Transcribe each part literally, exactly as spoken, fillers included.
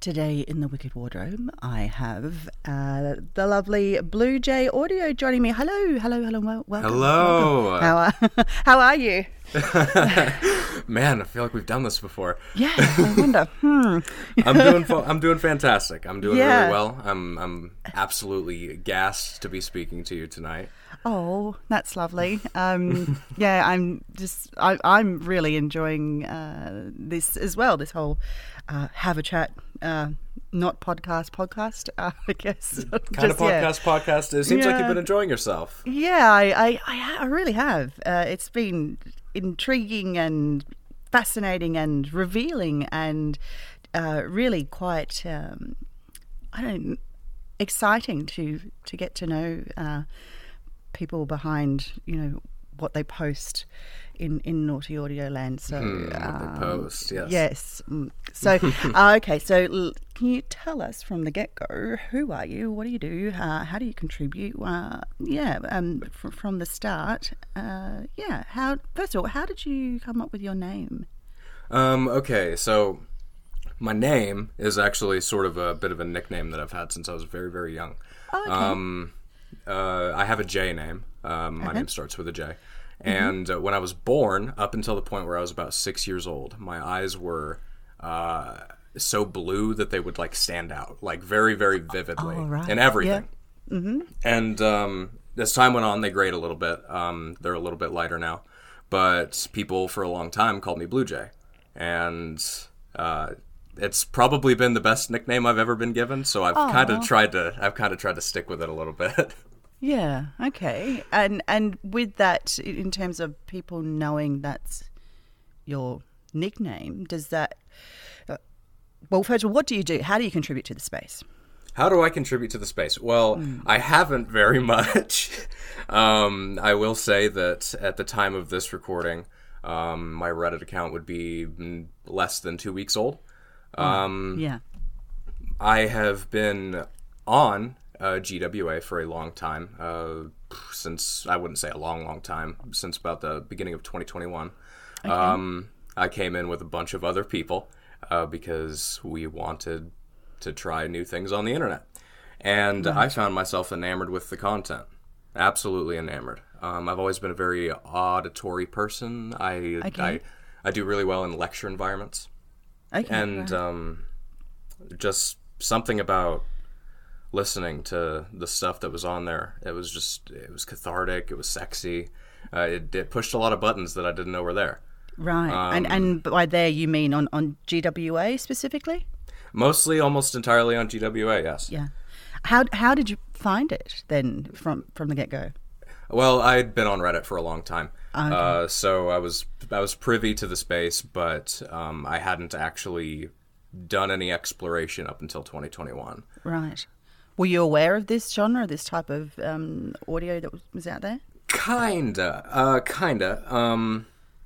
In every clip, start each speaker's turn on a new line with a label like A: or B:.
A: Today in the Wicked Wardrobe, I have uh, the lovely Blue Jay Audio joining me. Hello, hello, hello, wel- welcome.
B: Hello.
A: Welcome. How are, how are you?
B: Man, I feel like we've done this before.
A: Yeah, I wonder. Hmm.
B: I'm doing. Fa- I'm doing fantastic. I'm doing
A: Yeah.
B: really well. I'm. I'm absolutely gassed to be speaking to you tonight.
A: Oh, that's lovely. Um, yeah, I'm just. I, I'm really enjoying uh, this as well. This whole uh, have a chat, uh, not podcast, podcast. Uh, I guess
B: Kind
A: Just,
B: of podcast.
A: Yeah.
B: Podcast. It seems like
A: Yeah.
B: you've been enjoying yourself.
A: Yeah, I, I, I, ha- I really have. Uh, it's been intriguing and fascinating and revealing and uh, really quite, um, I don't know, exciting to to get to know uh, people behind, you know, what they post in, in Naughty Audio Land. So,
B: Hmm, what they
A: um,
B: post, yes.
A: Yes. Mm. So, uh, okay, so l- can you tell us from the get-go, who are you, what do you do, uh, how do you contribute? Uh, yeah, um, fr- from the start, uh, yeah, how, first of all, how did you come up with your name?
B: Um. Okay. So, my name is actually sort of a bit of a nickname that I've had since I was very, very young.
A: Oh, okay.
B: Um. Uh. I have a J name. Um. My
A: Uh-huh.
B: name starts with a J. And uh, when I was born, up until the point where I was about six years old, my eyes were uh, so blue that they would like stand out, like very, very vividly
A: Oh, right.
B: in everything.
A: Yeah. Mm-hmm.
B: And um, as time went on, they grayed a little bit. Um, they're a little bit lighter now, but people for a long time called me Blue Jay, and uh, it's probably been the best nickname I've ever been given. So I've kind of tried to, I've kind of tried to stick with it a little bit.
A: Yeah, okay. And and with that, in terms of people knowing that's your nickname, does that... Uh, well, first of all, what do you do? How do you contribute to the space?
B: How do I contribute to the space? Well, mm. I haven't very much. um, I will say that at the time of this recording, um, my Reddit account would be less than two weeks old. Um,
A: yeah.
B: I have been on uh, G W A for a long time, uh, since, I wouldn't say a long, long time, since about the beginning of twenty twenty-one.
A: Okay.
B: Um, I came in with a bunch of other people uh, because we wanted to try new things on the internet. And right. I found myself enamored with the content. Absolutely enamored. Um, I've always been a very auditory person. I,
A: okay.
B: I I do really well in lecture environments.
A: Okay.
B: And
A: right.
B: um, just something about listening to the stuff that was on there. It was just, it was cathartic. It was sexy. Uh, it, it pushed a lot of buttons that I didn't know were there.
A: Right.
B: Um,
A: and and by there you mean on, on G W A specifically?
B: Mostly, almost entirely on G W A, yes.
A: Yeah. How how did you find it then from, from the get-go?
B: Well, I'd been on Reddit for a long time.
A: Okay.
B: Uh, so I was I was privy to the space, but um, I hadn't actually done any exploration up until twenty twenty-one.
A: Right. Were you aware of this genre, this type of um, audio that was, was out there?
B: Kinda. Uh, kinda. Um,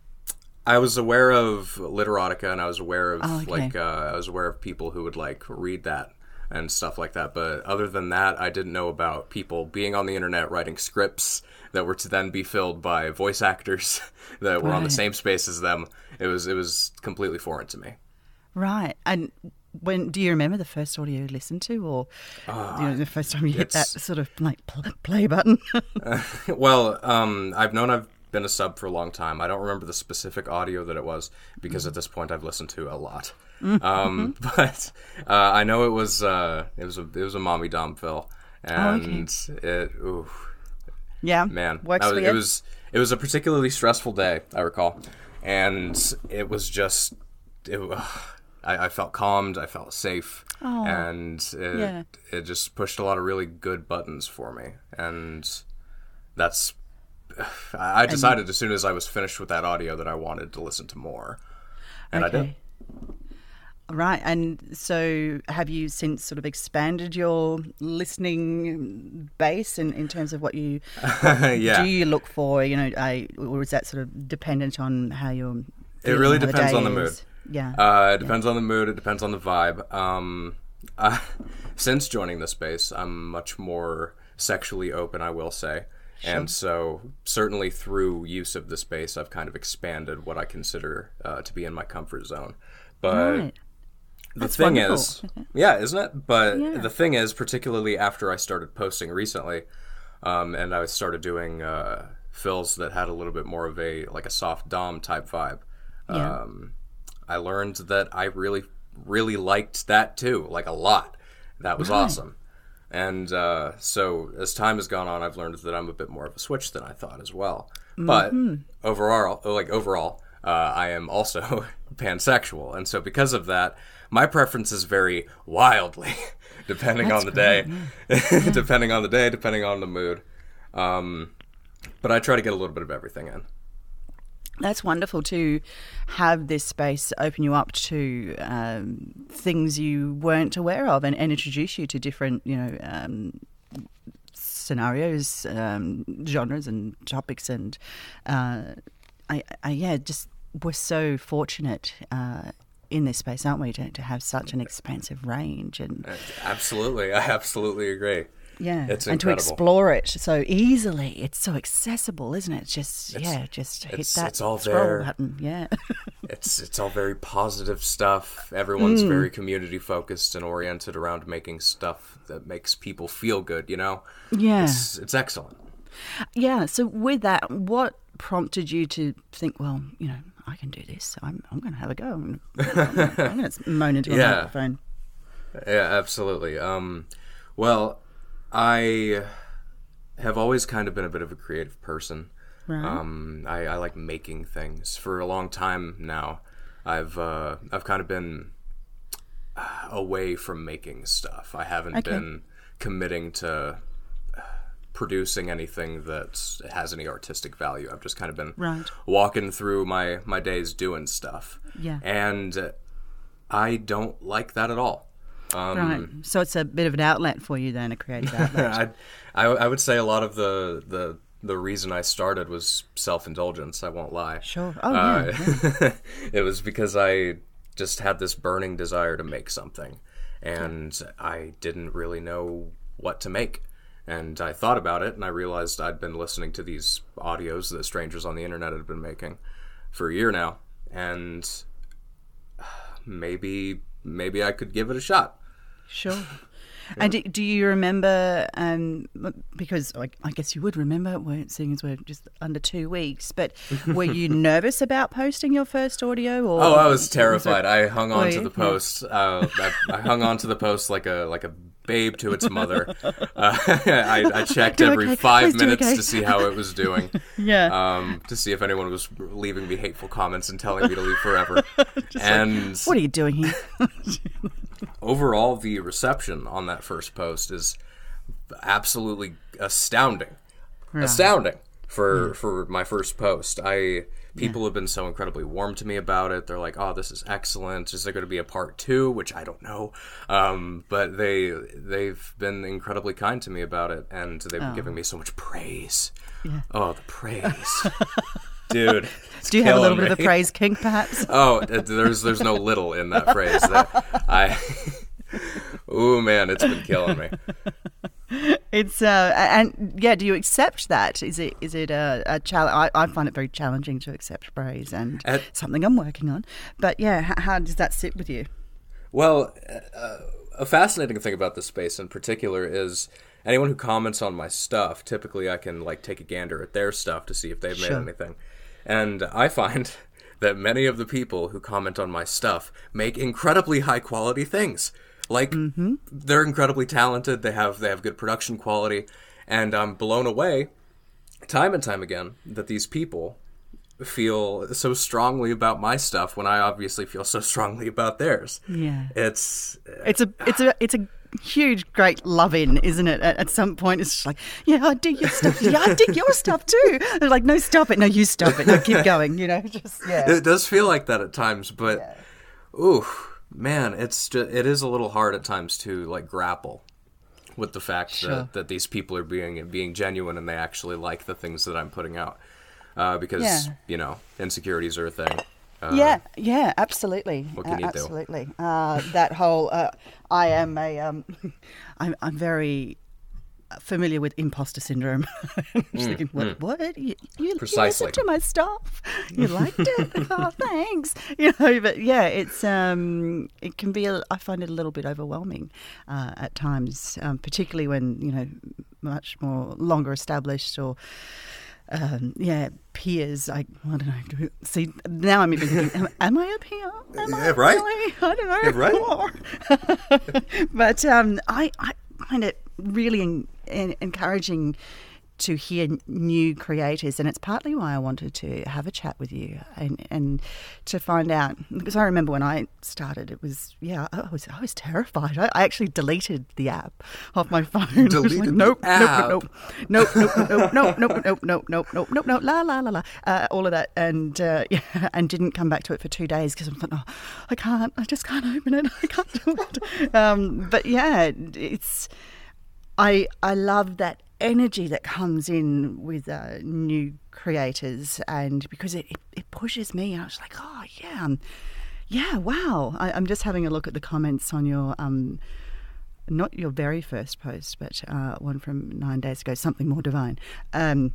B: I was aware of Literotica, and I was aware of,
A: oh, okay.
B: like, uh, I was aware of people who would, like, read that and stuff like that. But other than that, I didn't know about people being on the internet writing scripts that were to then be filled by voice actors that were
A: right.
B: on the same space as them. It was, it was completely foreign to me.
A: Right. And when do you remember the first audio you listened to, or uh, you know, the first time you hit that sort of like play button?
B: uh, well, um, I've known I've been a sub for a long time. I don't remember the specific audio that it was because mm-hmm. at this point I've listened to a lot. Mm-hmm. Um, but uh, I know it was uh, it was a it was a Mommy Dom Phil, and
A: oh, okay.
B: it ooh,
A: yeah
B: man
A: works
B: was,
A: for
B: it
A: you.
B: was it was a particularly stressful day, I recall, and it was just it. Uh, I, I felt calmed, I felt safe,
A: oh,
B: and it,
A: yeah.
B: it just pushed a lot of really good buttons for me. And that's, I decided and, as soon as I was finished with that audio that I wanted to listen to more. And
A: okay.
B: I did.
A: Right, and so have you since sort of expanded your listening base in, in terms of what you what
B: yeah.
A: do you look for, you know, I, or is that sort of dependent on how you're
B: It really depends on the mood.
A: Is? Yeah.
B: Uh, it depends yeah. on the mood. It depends on the vibe. Um, uh, since joining the space, I'm much more sexually open, I will say. Sure. And so certainly through use of the space, I've kind of expanded what I consider uh, to be in my comfort zone. But
A: right.
B: the
A: That's
B: thing
A: wonderful.
B: is, yeah, isn't it? But
A: Yeah.
B: the thing is, particularly after I started posting recently, um, and I started doing uh, fills that had a little bit more of a like a soft dom type vibe.
A: Yeah.
B: Um, I learned that I really, really liked that too, like a lot. That was
A: Right.
B: awesome. And uh, so as time has gone on, I've learned that I'm a bit more of a switch than I thought as well. But overall, like overall, uh, I am also pansexual, and so because of that, my preferences vary wildly, depending
A: That's
B: on the
A: great,
B: day, depending on the day, depending on the mood. Um, but I try to get a little bit of everything in.
A: That's wonderful to have this space open you up to um, things you weren't aware of and, and introduce you to different, you know, um, scenarios, um, genres and topics. And uh, I, I, yeah, just we're so fortunate uh, in this space, aren't we, to, to have such an expansive range. And
B: Absolutely. I absolutely agree.
A: yeah,
B: It's
A: and to
B: incredible.
A: explore it so easily. It's so accessible, isn't it? Just
B: It's-
A: yeah, just hit
B: it's-
A: that
B: it's all
A: scroll
B: there.
A: button. Yeah.
B: It's it's all very positive stuff. Everyone's
A: Mm.
B: very community focused and oriented around making stuff that makes people feel good, you know?
A: Yeah.
B: It's it's excellent.
A: Yeah. So with that, what prompted you to think, well, you know, I can do this, so I'm I'm going to have a go. I'm, I'm going to moan into a
B: Yeah.
A: microphone.
B: Yeah, absolutely. Um, well, I have always kind of been a bit of a creative person.
A: Right.
B: Um, I, I like making things. For a long time now, I've uh, I've kind of been uh, away from making stuff. I haven't
A: Okay.
B: been committing to uh, producing anything that has any artistic value. I've just kind of been
A: Right.
B: walking through my, my days doing stuff.
A: Yeah.
B: And uh, I don't like that at all. Um,
A: Right. So it's a bit of an outlet for you then, a creative outlet.
B: I, I I would say a lot of the the the reason I started was self-indulgence. I won't lie.
A: Sure. Oh, yeah.
B: Uh, it was because I just had this burning desire to make something, and I didn't really know what to make. And I thought about it, and I realized I'd been listening to these audios that strangers on the internet had been making for a year now, and maybe maybe I could give it a shot.
A: Sure. And do, do you remember, um, because I, I guess you would remember, we're, seeing as we're just under two weeks, but were you nervous about posting your first audio? Or
B: Oh, I was terrified. I hung on
A: Were
B: to
A: you?
B: the post. Uh, I, I hung on to the post like a like a babe to its mother. Uh, I, I checked
A: Do
B: every
A: okay.
B: five
A: Please do
B: minutes
A: okay.
B: to see how it was doing.
A: Yeah.
B: Um, to see if anyone was leaving me hateful comments and telling me to leave forever. and
A: What are you doing here?
B: overall, the reception on that first post is absolutely astounding. Astounding for for my first post. I people have been so incredibly warm to me about it. They're like, "Oh, this is excellent. Is there going to be a part two?" Which I don't know, um, but they they've been incredibly kind to me about it, and they've been giving me so much praise.
A: Yeah.
B: Oh, the praise, dude! it's
A: Do you have a little
B: killing
A: bit of a
B: me.
A: praise kink, perhaps?
B: Oh, it- there's there's no little in that phrase. That I, ooh man, it's been killing me.
A: It's uh, and yeah. Do you accept that? Is it is it a, a challenge? I, I find it very challenging to accept praise, and
B: At-
A: something I'm working on. But yeah, how, how does that sit with you?
B: Well, uh, a fascinating thing about this space in particular is anyone who comments on my stuff. Typically, I can like take a gander at their stuff to see if they've made
A: Sure.
B: anything, and I find that many of the people who comment on my stuff make incredibly high quality things. Like
A: Mm-hmm.
B: they're incredibly talented. They have they have good production quality, and I'm blown away time and time again that these people feel so strongly about my stuff when I obviously feel so strongly about theirs.
A: Yeah.
B: It's
A: It's a it's a it's a huge, great love in, isn't it? At, at some point, it's just like, yeah, I dig your stuff. Yeah, I dig your stuff too. They're like, no, stop it. No, you stop it. No, keep going. You know, just yeah.
B: it does feel like that at times, but ooh, man, it's just, it is a little hard at times to like grapple with the fact
A: Sure.
B: that, that these people are being being genuine and they actually like the things that I'm putting out. Uh, because
A: Yeah.
B: you know, insecurities are a thing. Uh,
A: Yeah, yeah, absolutely.
B: What can
A: Uh,
B: you do?
A: absolutely. Uh, that whole, uh, I am a, um, I'm, I'm very familiar with imposter syndrome. I'm just
B: Mm,
A: thinking, what?
B: mm.
A: What? You, you, you
B: Precisely.
A: listened to my stuff? You liked it? Oh, thanks. You know, but yeah, it's um, it can be. A, I find it a little bit overwhelming uh, at times, um, particularly when you know much more longer established or. Um, yeah, peers. I, I don't know. See, now I'm even thinking, am, am I a peer? Am
B: Yeah,
A: I
B: right?
A: really? I don't know.
B: Yeah, right?
A: But um, I, I find it really en- en- encouraging to hear new creators, and it's partly why I wanted to have a chat with you and, and to find out, because I remember when I started, it was yeah, I was I was terrified. I, I actually deleted the app off my phone.
B: Deleted
A: like,
B: the
A: nope,
B: app.
A: nope, nope, nope, nope, nope, nope, nope, nope, nope, nope, nope, nope, nope, la la la la, uh, all of that, and uh, yeah, and didn't come back to it for two days because I'm like, oh, I can't, I just can't open it, I can't do it. Um, but yeah, it's I I love that energy that comes in with uh, new creators, and because it, it, it pushes me, I was like, oh yeah, um, yeah, wow. I, I'm just having a look at the comments on your um, not your very first post, but uh, one from nine days ago, something more divine. Um,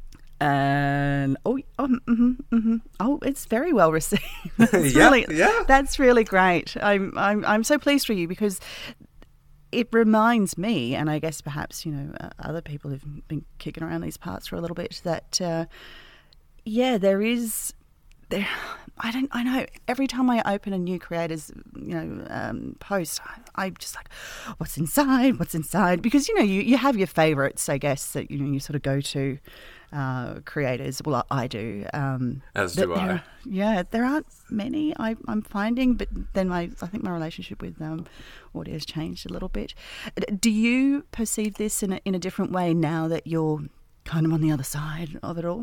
A: and oh, um, mm-hmm, mm-hmm. oh, it's very well received. That's
B: Yeah,
A: really,
B: yeah.
A: that's really great. I'm I'm I'm so pleased for you because it reminds me, and I guess perhaps, you know, uh, other people who've been kicking around these parts for a little bit, that, uh, yeah, there is, there. I don't, I know, every time I open a new creator's, you know, um, post, I, I'm just like, what's inside, what's inside? Because, you know, you, you have your favourites, I guess, that, you know, you sort of go to uh, creators. Well, I, I do. Um,
B: As
A: but
B: do
A: there-
B: I.
A: Yeah, there aren't many I, I'm finding, but then my I think my relationship with um, audio has changed a little bit. Do you perceive this in a, in a different way now that you're kind of on the other side of it all?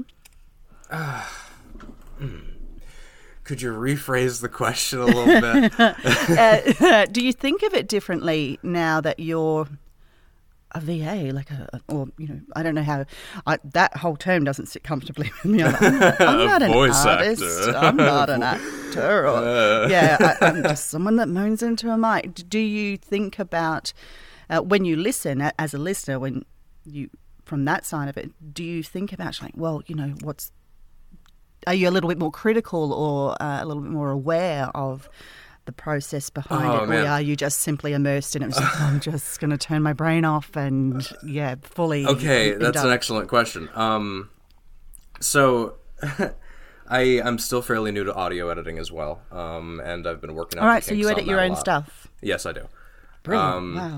B: Could you rephrase the question a little bit?
A: uh, do you think of it differently now that you're a V A, like a, or, you know, I don't know how, I, that whole term doesn't sit comfortably with me. I'm, I'm not, I'm
B: A
A: not an
B: voice
A: artist.
B: actor.
A: I'm not an actor. Or,
B: Uh.
A: yeah, I, I'm just someone that moans into a mic. Do you think about, uh, when you listen, a- as a listener, when you, from that side of it, do you think about, like, well, you know, what's, are you a little bit more critical or uh, a little bit more aware of the process behind
B: Oh,
A: it,
B: man.
A: or are you just simply immersed in it? It was like, oh, I'm just going to turn my brain off and yeah, fully.
B: Okay,
A: in-
B: that's an
A: indulge.
B: excellent question. Um, so, I I'm still fairly new to audio editing as well, um, and I've been working. out
A: All right,
B: the
A: so you
B: kinks
A: edit
B: on
A: your
B: that a
A: own
B: lot.
A: stuff.
B: Yes, I do.
A: Brilliant!
B: Um,
A: Wow.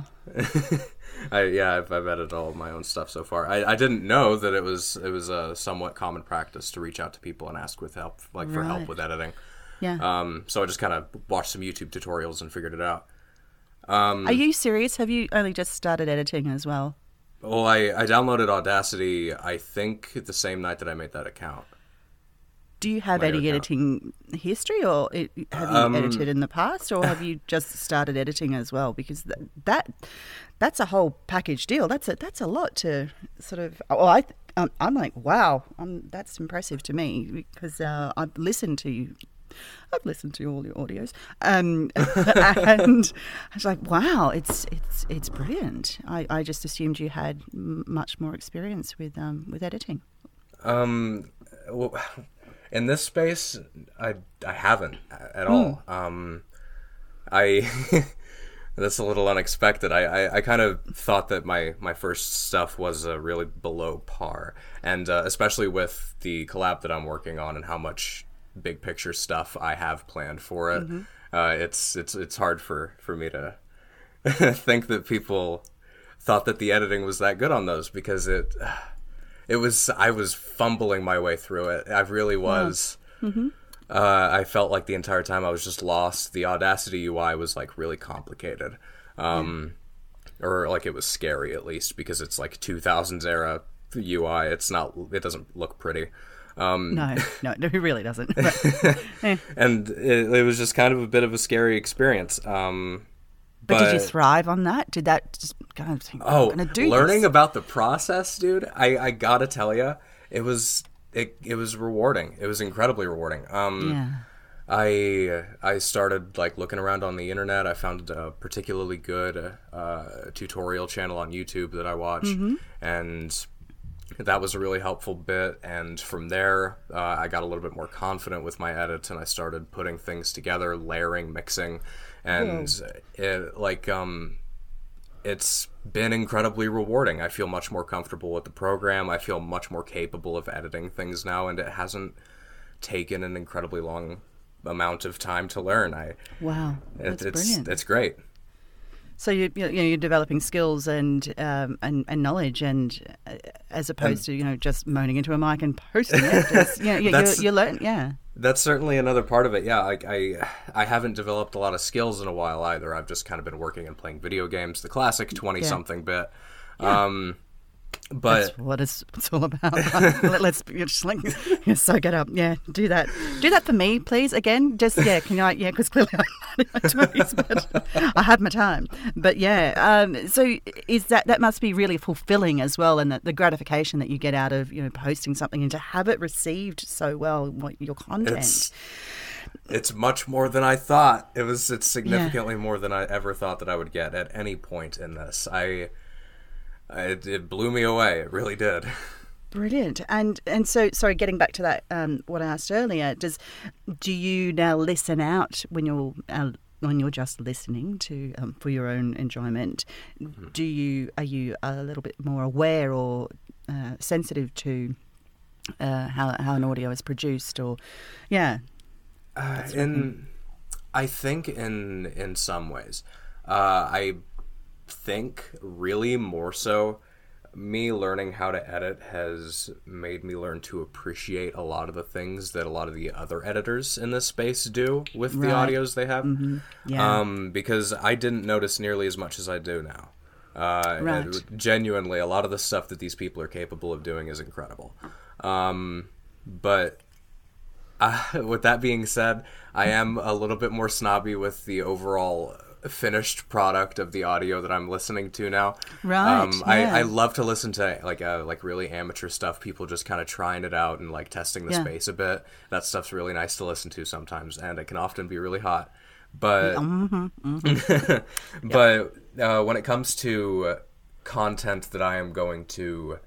B: I yeah, I've, I've edited all of my own stuff so far. I, I didn't know that it was it was a somewhat common practice to reach out to people and ask with help, like for help
A: Right.
B: with editing.
A: Yeah.
B: Um, so I just kind of watched some YouTube tutorials and figured it out.
A: Are you serious? Have you only just started editing as well?
B: Well, I, I downloaded Audacity, I think, the same night that I made that account.
A: Do you have
B: My
A: any
B: account.
A: editing history, or it, have you
B: Um,
A: edited in the past, or have you just started editing as well? Because th- that that's a whole package deal. That's a that's a lot to sort of. Well, I um, I'm like, wow, um, that's impressive to me because uh, I've listened to you. I've listened to all your audios, um, and I was like, "Wow, it's it's it's brilliant." I, I just assumed you had m- much more experience with um, with editing.
B: Um, well, in this space, I, I haven't at all. Um, I that's a little unexpected. I, I, I kind of thought that my, my first stuff was uh, really below par, and uh, especially with the collab that I'm working on and how much big picture stuff I have planned for it. Mm-hmm. Uh, it's it's it's hard for, for me to think that people thought that the editing was that good on those, because it it was I was fumbling my way through it. I really was.
A: Wow. Mm-hmm.
B: Uh, I felt like the entire time I was just lost. The Audacity U I was like really complicated, um, yeah. or like it was scary at least, because it's like two thousands era U I. It's not. It doesn't look pretty. Um,
A: No, no, no, it really doesn't. But, eh.
B: And it, it was just kind of a bit of a scary experience. Um,
A: But,
B: but
A: did you thrive on that? Did that just kind of think,
B: Oh,
A: I'm gonna do
B: learning
A: this?
B: about the process, dude. I, I gotta tell you, it was it it was rewarding. It was incredibly rewarding. Um,
A: Yeah.
B: I I started like looking around on the internet. I found a particularly good uh, tutorial channel on YouTube that I watch, mm-hmm. and that was a really helpful bit. And from there, uh, I got a little bit more confident with my edits, and I started putting things together, layering, mixing, and yeah. it like um, it's been incredibly rewarding. I feel much more comfortable with the program. I feel much more capable of editing things now, and it hasn't taken an incredibly long amount of time to learn. I
A: wow, that's
B: it, it's
A: brilliant.
B: It's great.
A: So you you know you're developing skills and um, and, and knowledge, and uh, as opposed and, to you know just moaning into a mic and posting it. Just, you know, you, you, you learn, yeah.
B: That's certainly another part of it. Yeah, I, I I haven't developed a lot of skills in a while either. I've just kind of been working and playing video games, the classic twenty something yeah. bit. Yeah. Um, But
A: that's what it's, it's all about. Right? Let's just like yeah, soak it up. Yeah, do that. Do that for me, please. Again, just yeah. Can I? Yeah, because clearly I'm not in my twenties, but I have my time. But yeah, um, so is that that must be really fulfilling as well, and the, the gratification that you get out of you know posting something and to have it received so well, what your content.
B: It's, it's much more than I thought. It was. It's significantly yeah. more than I ever thought that I would get at any point in this. I. It, it blew me away. It really did.
A: Brilliant. And and so, sorry, getting back to that, um, what I asked earlier, does do you now listen out when you're uh, when you're just listening to um, for your own enjoyment? Mm-hmm. Do you are you a little bit more aware or uh, sensitive to uh, how how an audio is produced? Or yeah,
B: uh, in I think in in some ways, uh, I. think really more so me learning how to edit has made me learn to appreciate a lot of the things that a lot of the other editors in this space do with right. the audios they have.
A: Mm-hmm. Yeah.
B: Um, because I didn't notice nearly as much as I do now. Uh,
A: right.
B: and genuinely, a lot of the stuff that these people are capable of doing is incredible. Um, but uh, with that being said, I am a little bit more snobby with the overall finished product of the audio that I'm listening to now.
A: Right.
B: Um,
A: yeah.
B: I, I love to listen to like uh, like really amateur stuff. People just kind of trying it out and like testing the yeah. space a bit. That stuff's really nice to listen to sometimes, and it can often be really hot. But
A: mm-hmm, mm-hmm.
B: but uh, when it comes to content that I am going to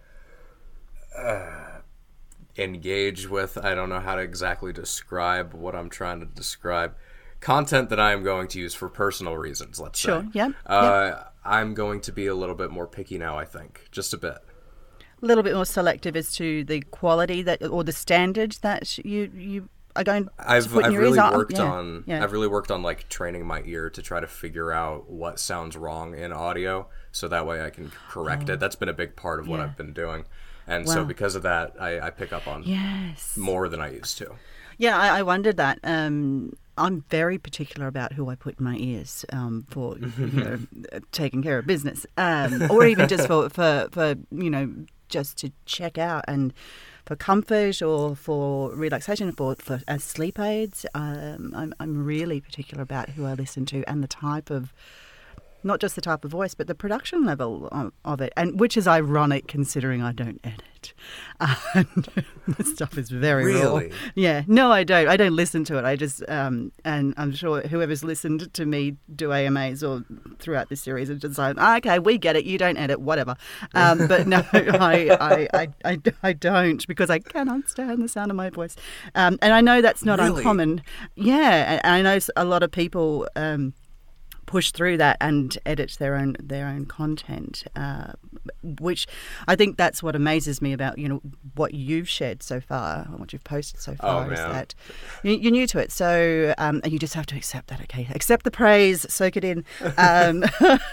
B: uh, engage with, I don't know how to exactly describe what I'm trying to describe. Content that I am going to use for personal reasons, let's
A: sure.
B: say.
A: Sure, yeah.
B: Uh,
A: yep.
B: I'm going to be a little bit more picky now, I think. Just a bit.
A: A little bit more selective as to the quality that or the standards that you you are going to
B: I've,
A: put in
B: I've
A: your
B: really
A: ears
B: worked
A: on.
B: on
A: Yeah.
B: I've really worked on like training my ear to try to figure out what sounds wrong in audio so that way I can correct
A: oh.
B: it. That's been a big part of what
A: yeah.
B: I've been doing. And
A: wow.
B: so because of that, I, I pick up on
A: yes.
B: more than I used to.
A: Yeah, I, I wondered that. Um, I'm very particular about who I put in my ears um, for you know, taking care of business, um, or even just for, for, for you know just to check out and for comfort or for relaxation, for, for as sleep aids. Um, I'm I'm really particular about who I listen to and the type of. Not just the type of voice, but the production level of, of it, and which is ironic considering I don't edit. And the stuff is very
B: really?
A: raw. Yeah, no, I don't. I don't listen to it. I just, um, and I'm sure whoever's listened to me do A M As or throughout this series is just like, ah, okay, we get it. You don't edit, whatever. Um, but no, I, I, I, I, I don't because I cannot stand the sound of my voice. Um, and I know that's not
B: really?
A: uncommon. Yeah, and I know a lot of people. Um, push through that and edit their own their own content, uh, which I think that's what amazes me about you know what you've shared so far, what you've posted so far.
B: Oh,
A: is
B: man.
A: that you- you're new to it, so um, you just have to accept that. Okay, accept the praise, soak it in. Um,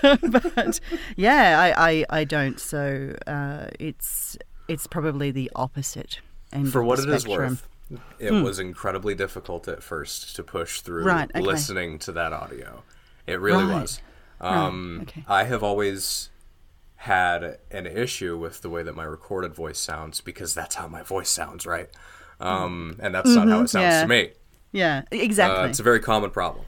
A: but yeah, I, I, I don't. So uh, it's it's probably the opposite. End
B: For
A: of
B: what
A: the
B: it is
A: spectrum.
B: worth, it
A: Hmm.
B: was incredibly difficult at first to push through
A: Right, okay.
B: listening to that audio. It really
A: Right.
B: was. Um,
A: Right, okay.
B: I have always had an issue with the way that my recorded voice sounds because that's how my voice sounds, right? Um, and that's not how it sounds
A: yeah.
B: to me.
A: Yeah, exactly.
B: Uh, it's a very common problem.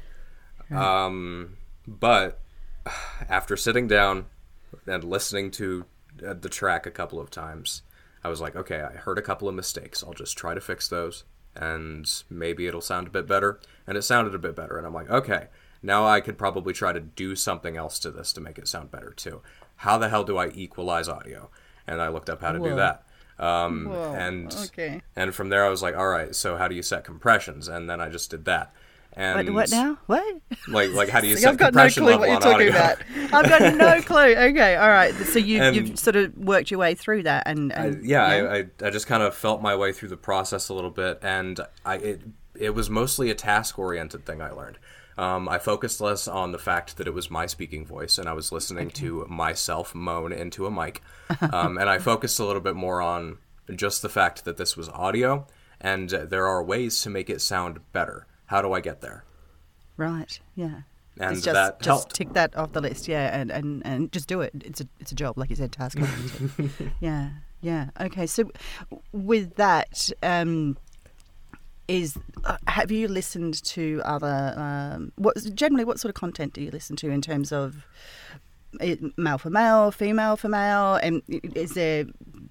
B: Um, but after sitting down and listening to uh, the track a couple of times, I was like, okay, I heard a couple of mistakes. I'll just try to fix those, and maybe it'll sound a bit better. And it sounded a bit better, and I'm like, okay, now I could probably try to do something else to this to make it sound better too. How the hell do I equalize audio? And I looked up how to
A: Whoa.
B: do that. Um,
A: Whoa,
B: and
A: okay.
B: and from there I was like, all right, so how do you set compressions? And then I just did that. And
A: What, what now? What?
B: Like, like how do you
A: See,
B: set
A: I've got no
B: compression
A: clue
B: level
A: what you're
B: on
A: talking
B: audio?
A: about. I've got no clue. Okay, all right. So you,
B: And-
A: you've sort of worked your way through that, and,
B: I,
A: and
B: yeah, I, I I just kind of felt my way through the process a little bit, and I it it was mostly a task oriented thing I learned. Um, I focused less on the fact that it was my speaking voice, and I was listening okay. to myself moan into a mic, um, and I focused a little bit more on just the fact that this was audio, and there are ways to make it sound better. How do I get there?
A: Right. Yeah.
B: And
A: it's just,
B: that
A: just
B: helped.
A: tick that off the list, yeah, and, and, and just do it. It's a it's a job, like you said, task oriented. yeah, yeah. Okay, so with that, um, is uh, have you listened to other? Um, what generally, what sort of content do you listen to in terms of it, male for male, female for male, and is there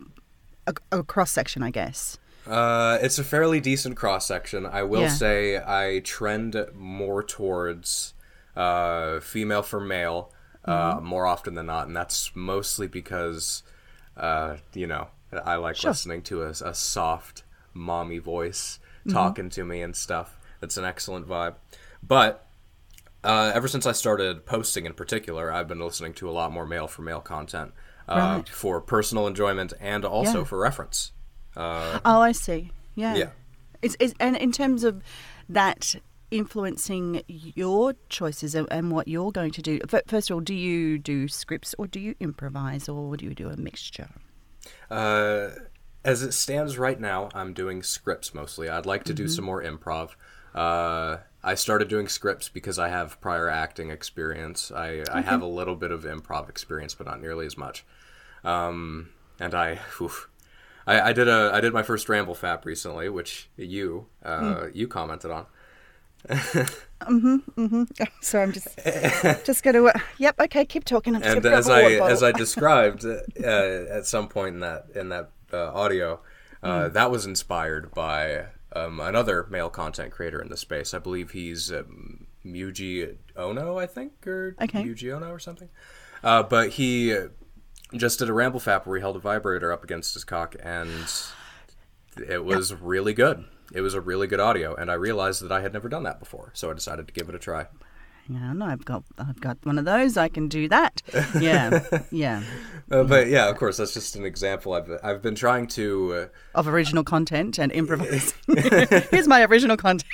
A: a, a cross section? I guess.
B: Uh, it's a fairly decent cross section. I will
A: Yeah.
B: say I trend more towards uh, female for male uh,
A: Mm-hmm.
B: more often than not, and that's mostly because uh, you know I like
A: Sure.
B: listening to a, a soft mommy voice
A: Mm-hmm.
B: talking to me and stuff. It's an excellent vibe. But uh, ever since I started posting in particular, I've been listening to a lot more male for male content uh,
A: Right.
B: for personal enjoyment and also
A: Yeah.
B: for reference. Uh,
A: Oh, I see. Yeah.
B: Yeah.
A: It's, it's, and in terms of that influencing your choices and, and what you're going to do, f- first of all, do you do scripts or do you improvise or do you do a mixture?
B: Uh, as it stands right now, I'm doing scripts mostly. I'd like to
A: Mm-hmm.
B: do some more improv. Uh, I started doing scripts because I have prior acting experience. I, I have a little bit of improv experience, but not nearly as much. Um, and I, oof, I, I did a I did my first Ramble Fap recently, which you uh,
A: Mm.
B: you commented on.
A: So I'm just just going to, uh, yep, okay, keep talking. I'm just
B: And
A: gonna
B: as
A: grab my
B: I
A: water
B: as I
A: bottle.
B: described uh, at some point in that in that uh, audio, uh, that was inspired by um, another male content creator in the space. I believe he's um, Muji Ono, I think, or
A: Okay.
B: Muji Ono or something. Uh, but he just did a Ramble Fap where he held a vibrator up against his cock, and it was really good. It was a really good audio, and I realized that I had never done that before, so I decided to give it a try.
A: Hang on, I've got, I've got one of those. I can do that. Yeah, yeah.
B: Uh, but yeah, of course, that's just an example. I've I've been trying to. Uh,
A: Of original content and improvising. Here's my original content.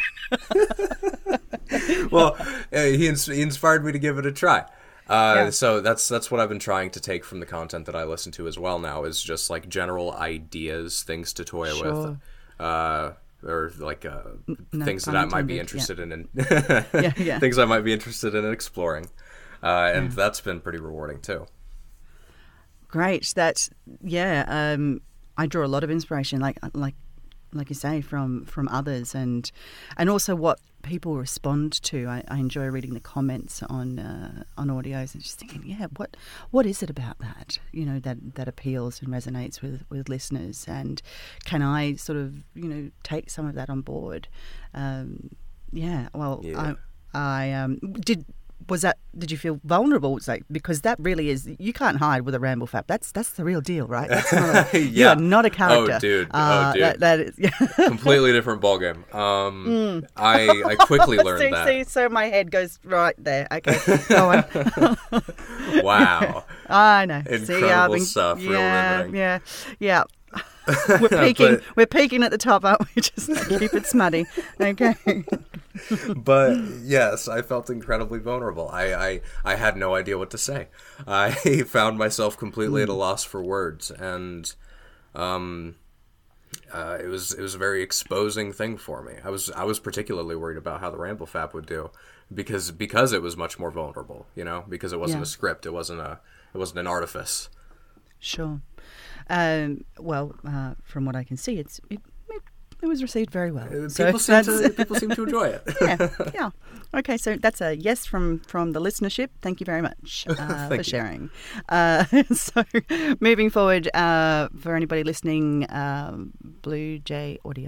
B: well, uh, he, ins- he inspired me to give it a try. Uh,
A: Yeah.
B: So that's that's what I've been trying to take from the content that I listen to as well now, is just like general ideas, things to toy
A: Sure.
B: with, uh, or like uh,
A: no
B: things
A: pun
B: that I might be
A: intended,
B: interested in,
A: Yeah, yeah.
B: things I might be interested in exploring, uh, and that's been pretty rewarding too.
A: Great. That's yeah. Um, I draw a lot of inspiration, like like like you say, from from others, and and also what people respond to. I, I enjoy reading the comments on uh, on audios and just thinking, yeah, what what is it about that? You know, that that appeals and resonates with with listeners, and can I sort of you know take some of that on board? Um, yeah. Well,
B: Yeah.
A: I I um did. Was that? Did you feel vulnerable? It's like, because that really is. You can't hide with a Ramble Fap. That's that's the real deal, right? That's not a, You
B: Yeah.
A: are not a character.
B: Oh, dude. Oh,
A: Uh,
B: dude.
A: That, that is. Yeah.
B: Completely different ballgame. Um, I I quickly learned
A: see,
B: that.
A: see, so my head goes right there. Okay, go on.
B: Wow.
A: I know. see,
B: Incredible
A: I've been,
B: stuff, real
A: Yeah,
B: riveting.
A: yeah, yeah. We're peaking.
B: But-
A: we're peaking at the top, aren't we? Just keep it smutty. Okay.
B: But yes, I felt incredibly vulnerable. I, I, I had no idea what to say. I found myself completely at a loss for words, and um, uh, it was it was a very exposing thing for me. I was I was particularly worried about how the Ramble Fap would do, because because it was much more vulnerable. You know, because it wasn't
A: Yeah.
B: a script. It wasn't a it wasn't an artifice.
A: Sure. Um, well, uh, from what I can see, it's it, it, it was received very well.
B: Uh,
A: So
B: People seem
A: that's-
B: to people seem to enjoy it.
A: yeah, yeah. Okay, so that's a yes from, from the listenership. Thank you very much uh,
B: Thank
A: for
B: you.
A: sharing. Uh, so, moving forward, uh, for anybody listening, um, Blue Jay Audio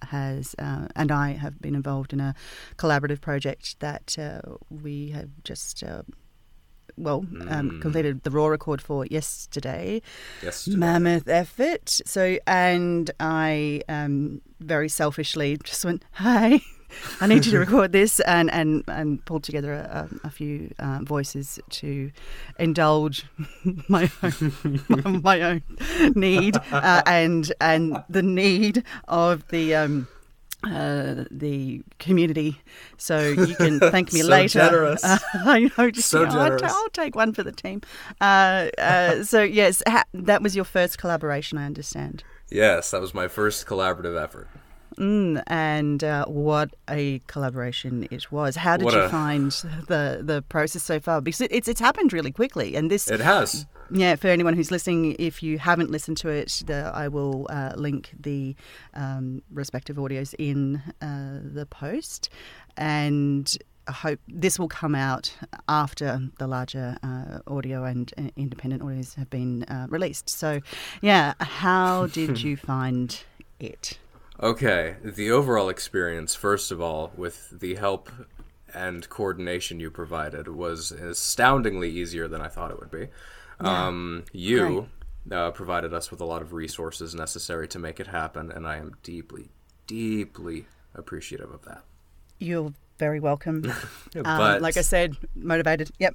A: has uh, and I have been involved in a collaborative project that uh, we have just uh, well um,
B: Mm.
A: completed the raw record for yesterday.
B: Yesterday.
A: Mammoth effort. So, and I um, very selfishly just went, "Hey, I need you to record this," and and, and pulled together a, a few uh, voices to indulge my own, my own need uh, and and the need of the. Um, Uh, the community, so you can thank me
B: So
A: later.
B: generous.
A: Uh, I know, just
B: So
A: you know, I'll,
B: generous.
A: ta- I'll take one for the team. Uh, uh, so yes, ha- that was your first collaboration, I understand.
B: Yes, that was my first collaborative effort.
A: Mm, and uh, what a collaboration it was. How did
B: What
A: you
B: a-
A: find the the process so far? Because it, it's it's happened really quickly, and this.
B: It has.
A: Yeah, for anyone who's listening, if you haven't listened to it, the, I will uh, link the um, respective audios in uh, the post, and I hope this will come out after the larger uh, audio and uh, independent audios have been uh, released. So, yeah, how did you find it?
B: Okay, the overall experience, first of all, with the help and coordination you provided, was astoundingly easier than I thought it would be.
A: Yeah.
B: Um, you uh, provided us with a lot of resources necessary to make it happen, and I am deeply, deeply appreciative of that.
A: You're very welcome.
B: But
A: Um, like I said, motivated. Yep.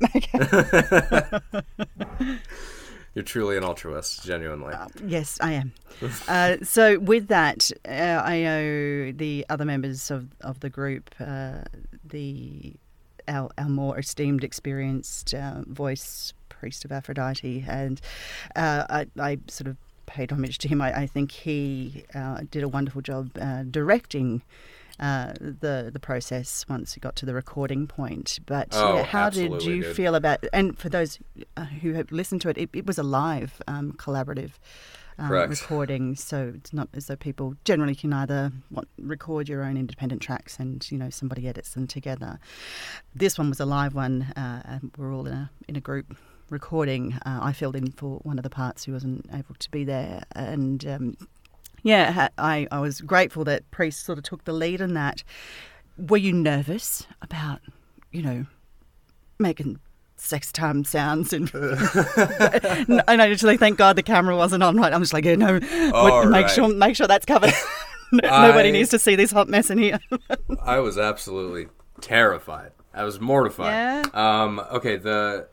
B: you're truly an altruist, genuinely.
A: Yes, I am. uh, so with that, uh, I owe the other members of, of the group, uh, the our, our more esteemed, experienced uh, voice priest of Aphrodite, and uh, I, I sort of paid homage to him. I, I think he uh, did a wonderful job uh, directing uh, the the process once we got to the recording point. But
B: Oh,
A: yeah, how did
B: absolutely,
A: you
B: dude.
A: feel about? And for those uh, who have listened to it, it, it was a live um, collaborative um,
B: Correct.
A: recording, so it's not as though people generally can either want, record your own independent tracks and you know somebody edits them together. This one was a live one, uh, and we're all in a in a group recording. Uh, I filled in for one of the parts who wasn't able to be there, and um, yeah, ha- I I was grateful that Priest sort of took the lead in that. Were you nervous about you know making sex time sounds and and I actually thank God the camera wasn't on, right? I'm just like, yeah, no,
B: All
A: what- make
B: right.
A: sure make sure that's covered. Nobody
B: I-
A: needs to see this hot mess in here.
B: I was absolutely terrified. I was mortified.
A: Yeah?
B: Um, okay, the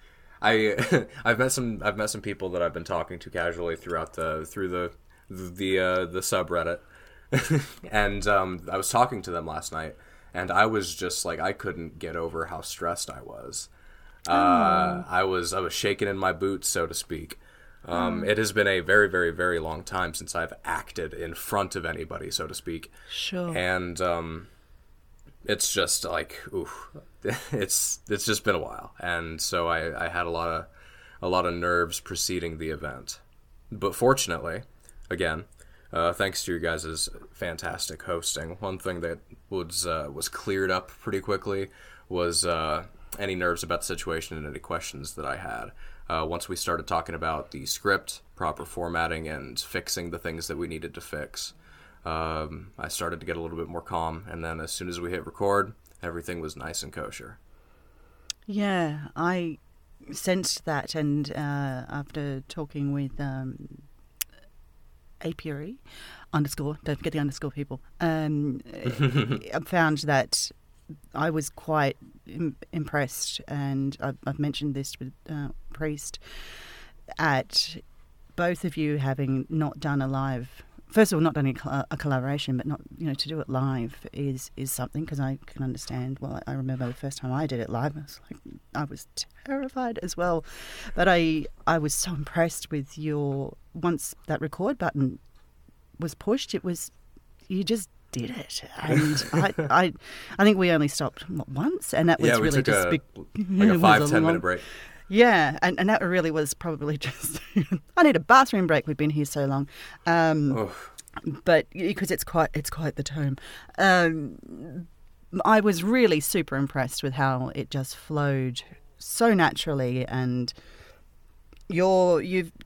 B: I I've met some I've met some people that I've been talking to casually throughout the through the the uh, the subreddit, and um, I was talking to them last night, and I was just like I couldn't get over how stressed I was. Uh, I was I was shaking in my boots, so to speak. Um, It has been a very very very long time since I've acted in front of anybody, so to speak.
A: Sure.
B: And um, it's just like, oof, it's it's just been a while, and so I, I had a lot of a lot of nerves preceding the event, but fortunately, again, uh, thanks to your guys' fantastic hosting, one thing that was uh, was cleared up pretty quickly was uh, any nerves about the situation and any questions that I had. Uh, once we started talking about the script, proper formatting, and fixing the things that we needed to fix. Um, I started to get a little bit more calm, and then as soon as we hit record, everything was nice and kosher.
A: Yeah, I sensed that, and uh, after talking with um, apiary underscore, don't forget the underscore people, um, I found that I was quite im- impressed, and I've, I've mentioned this with uh, Priest, at both of you having not done a live. First of all, not done a, col- a collaboration, but not you know to do it live is is something, because I can understand. Well, I remember the first time I did it live, I was like, I was terrified as well, but I I was so impressed with your once that record button was pushed, it was you just did it, and I I I think we only stopped what, once, and that was
B: Yeah, we
A: really
B: took
A: just
B: a,
A: big,
B: like
A: it
B: a
A: was
B: five, ten
A: long-
B: minute break.
A: Yeah, and, and that really was probably just, I need a bathroom break, we've been here so long. Um,
B: Oof.
A: but because it's quite it's quite the tome. Um, I was really super impressed with how it just flowed so naturally, and you're you've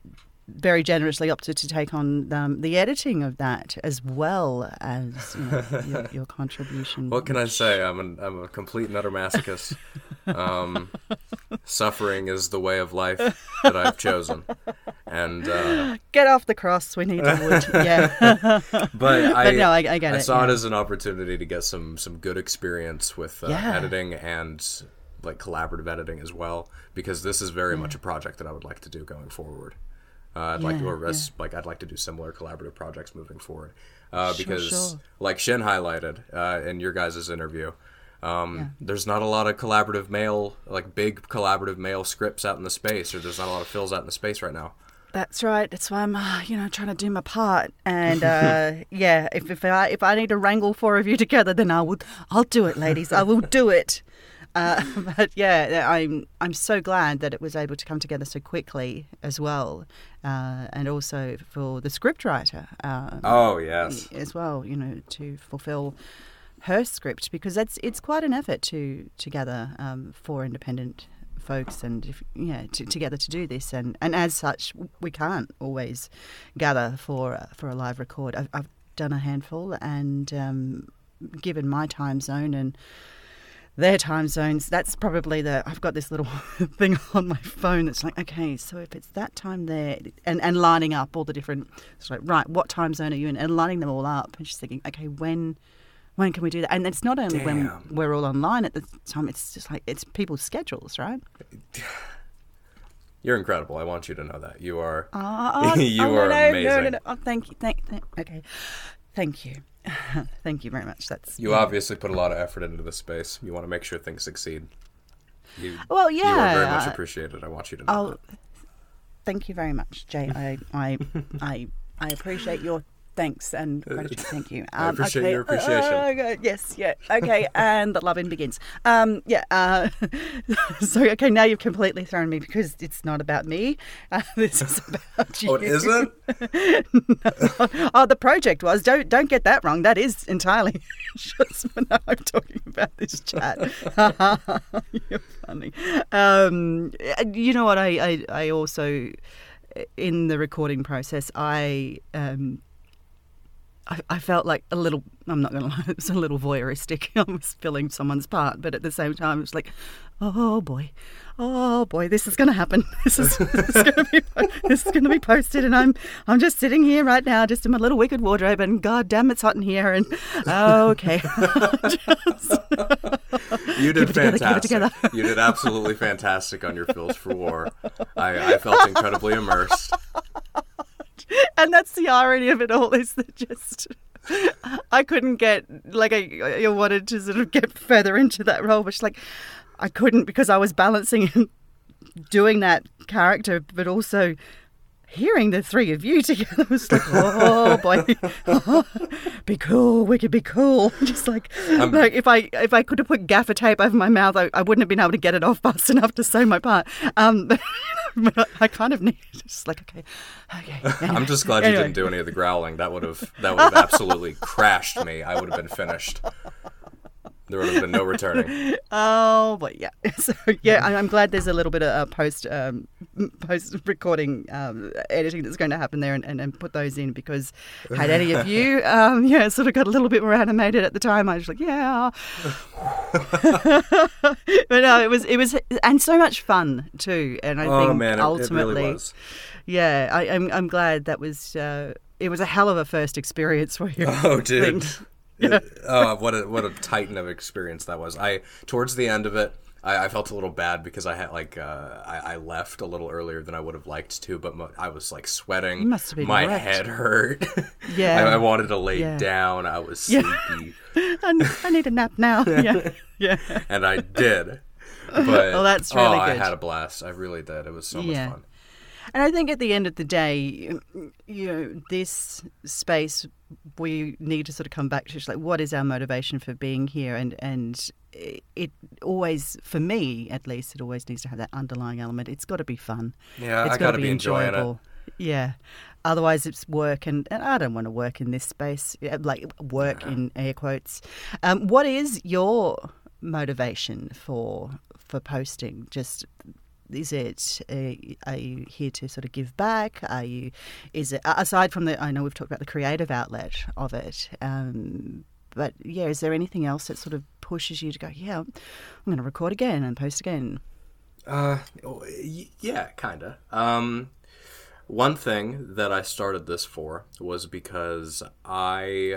A: very generously opted to take on um, the editing of that as well as you know, your, your contribution.
B: What can I say? I'm an, I'm a complete and utter masochist. Um, suffering is the way of life that I've chosen. And uh,
A: get off the cross. We need the wood. Yeah.
B: but I,
A: but no, I, I get
B: I
A: it.
B: saw
A: yeah.
B: it as an opportunity to get some some good experience with uh,
A: Yeah.
B: editing and like collaborative editing as well, because this is very yeah. much a project that I would like to do going forward. Uh, I'd
A: yeah,
B: like, or as,
A: yeah.
B: like, I'd like to do similar collaborative projects moving forward, uh,
A: sure,
B: because,
A: sure.
B: like Shin highlighted uh, in your guys' interview, um,
A: yeah.
B: there's not a lot of collaborative male, like big collaborative male scripts out in the space, or there's not a lot of fills out in the space right now.
A: That's right. That's why I'm, uh, you know, trying to do my part. And uh, yeah, if if I if I need to wrangle four of you together, then I will. I'll do it, ladies. I will do it. Uh, but yeah, I'm I'm so glad that it was able to come together so quickly as well, uh, and also for the scriptwriter. Um,
B: oh yes,
A: as well. You know, to fulfil her script, because that's it's quite an effort to to gather um, four independent folks and if, yeah to, together to do this, and, and as such we can't always gather for for a live record. I've, I've done a handful, and um, given my time zone and their time zones, that's probably the I've got this little thing on my phone that's like, okay, so if it's that time there, and, and lining up all the different, it's like, right, what time zone are you in, and lining them all up and just thinking, okay, when when can we do that? And it's not only
B: Damn.
A: when we're all online at the time, it's just like it's people's schedules, right?
B: You're incredible. I want you to know that you are
A: uh,
B: you
A: oh,
B: are
A: no,
B: amazing.
A: No, no, no. Oh, thank you, thank, thank okay, thank you. Thank you very much. That's
B: you
A: yeah.
B: obviously put a lot of effort into this space. You want to make sure things succeed. You,
A: well, yeah,
B: you are very much appreciated. I want you to know
A: I'll,
B: that.
A: Thank you very much, Jay. I, I, I, I appreciate your thanks and gratitude. Thank you. Um,
B: I appreciate
A: okay.
B: your appreciation.
A: Uh, okay. Yes, yeah. Okay, and the loving begins. Um, yeah. Uh, so, okay, now you've completely thrown me because it's not about me. Uh, this is about you.
B: Oh, it isn't?
A: No. Oh, the project was. Don't don't get that wrong. That is entirely just when I'm talking about this chat. You're funny. Um, you know what? I, I, I also, in the recording process, I... Um, I, I felt like a little, I'm not going to lie, it was a little voyeuristic. I was filling someone's part, but at the same time, it was like, oh boy, oh boy, this is going to happen. This is, this is going to be, this is going to be posted, and I'm, I'm just sitting here right now, just in my little wicked wardrobe, and god damn, it's hot in here, and oh, okay. Just,
B: you did
A: together,
B: fantastic. You did absolutely fantastic on your fills for war. I, I felt incredibly immersed.
A: And that's the irony of it all, is that just I couldn't get, like I, I wanted to sort of get further into that role, but like I couldn't because I was balancing doing that character, but also hearing the three of you together was like, oh boy, oh, be cool, we could be cool. Just like, um, like if I if I could have put gaffer tape over my mouth, I, I wouldn't have been able to get it off fast enough to say my part. Um, but, but I kind of needed just like, okay, okay. Anyway.
B: I'm just glad you
A: Anyway.
B: didn't do any of the growling. That would have that would have absolutely crashed me. I would have been finished. There would have been no returning.
A: Oh, but yeah. So yeah, I- I'm glad there's a little bit of uh, post um, post recording um, editing that's going to happen there, and, and, and put those in, because had any of you, um, yeah, sort of got a little bit more animated at the time, I was like, yeah. But no, it was it was and so much fun too, and I
B: oh
A: think
B: man, it,
A: ultimately,
B: it really was.
A: yeah, I, I'm I'm glad that was uh, it was a hell of a first experience for you.
B: Oh, dude.
A: Yeah.
B: It, oh, what a what a titan of experience that was. I towards the end of it, I, I felt a little bad because I had like uh, I, I left a little earlier than I would have liked to, but mo- I was like sweating.
A: You must have been
B: My
A: wrecked.
B: Head hurt.
A: Yeah.
B: I, I wanted to lay
A: Yeah.
B: down. I was
A: Yeah.
B: sleepy,
A: I, I need a nap now. Yeah, yeah.
B: and I did. But
A: Well, that's really
B: oh, I
A: good.
B: had a blast. I really did. It was so
A: Yeah.
B: much fun.
A: And I think at the end of the day, you know, this space, we need to sort of come back to just like, what is our motivation for being here? And and it always, for me at least, it always needs to have that underlying element. It's got to be fun.
B: Yeah,
A: It's
B: I
A: got
B: got
A: to
B: to be enjoying
A: enjoyable. Yeah. Otherwise, it's work, and, and I don't want to work in this space, like work
B: Yeah.
A: in air quotes. Um, what is your motivation for for posting? Just is it uh, are you here to sort of give back? Are you is it aside from the I know we've talked about the creative outlet of it, um, but yeah, is there anything else that sort of pushes you to go? Yeah, I'm going to record again and post again.
B: Uh, yeah, kinda. Um, one thing that I started this for was because I,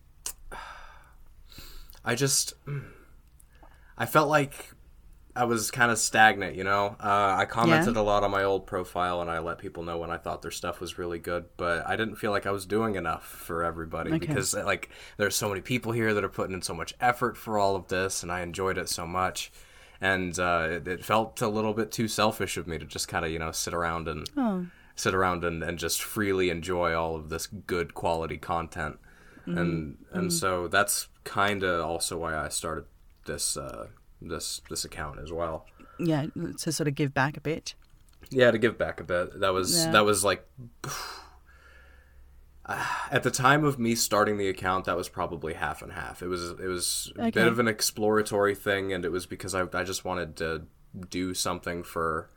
B: I just, I felt like I was kind of stagnant, you know? Uh, I commented yeah. a lot on my old profile, and I let people know when I thought their stuff was really good, but I didn't feel like I was doing enough for everybody okay. because, like, there's so many people here that are putting in so much effort for all of this, and I enjoyed it so much. And uh, it, it felt a little bit too selfish of me to just kind of, you know, sit around and oh. sit around and, and just freely enjoy all of this good quality content. Mm-hmm. And and mm-hmm. so that's kind of also why I started this uh, this this account as well.
A: Yeah, to sort of give back a bit.
B: Yeah, to give back a bit. That was yeah. that was like at the time of me starting the account, that was probably half and half. It was it was a okay. bit of an exploratory thing, and it was because I I just wanted to do something for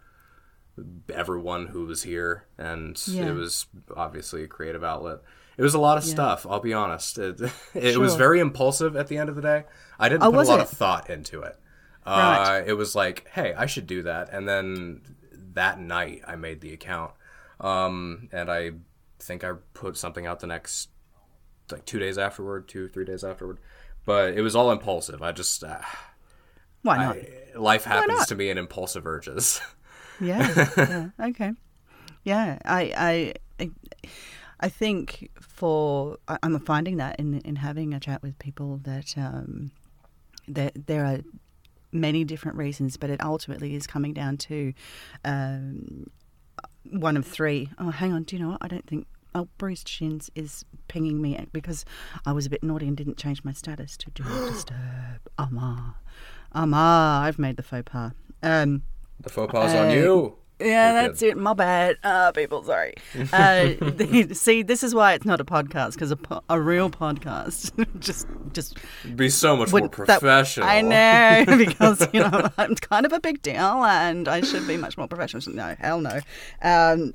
B: everyone who was here, and yeah. it was obviously a creative outlet. It was a lot of yeah. stuff, I'll be honest. It, it sure. was very impulsive at the end of the day. I didn't oh, put a lot it? of thought into it. Right. Uh, it was like, hey, I should do that. And then that night I made the account. Um, and I think I put something out the next, like two days afterward, two, three days afterward. But it was all impulsive. I just... Uh,
A: Why not?
B: I, life happens
A: Why not?
B: to me in impulsive urges.
A: yeah, yeah, okay. Yeah, I... I, I I think for I'm finding that in in having a chat with people that um, that there are many different reasons, but it ultimately is coming down to um, one of three. Oh, hang on, do you know what? I don't think. Oh, Bruce Shins is pinging me because I was a bit naughty and didn't change my status to do not disturb. Ama, ama, I've made the faux pas. Um,
B: the faux pas uh, on you.
A: Yeah, You're that's good. it. My bad. Uh, people, sorry. Uh, see, this is why it's not a podcast, because a, po- a real podcast just just
B: It'd be so much would, more professional.
A: That, I know, because you know I'm kind of a big deal, and I should be much more professional. No, hell no. Um,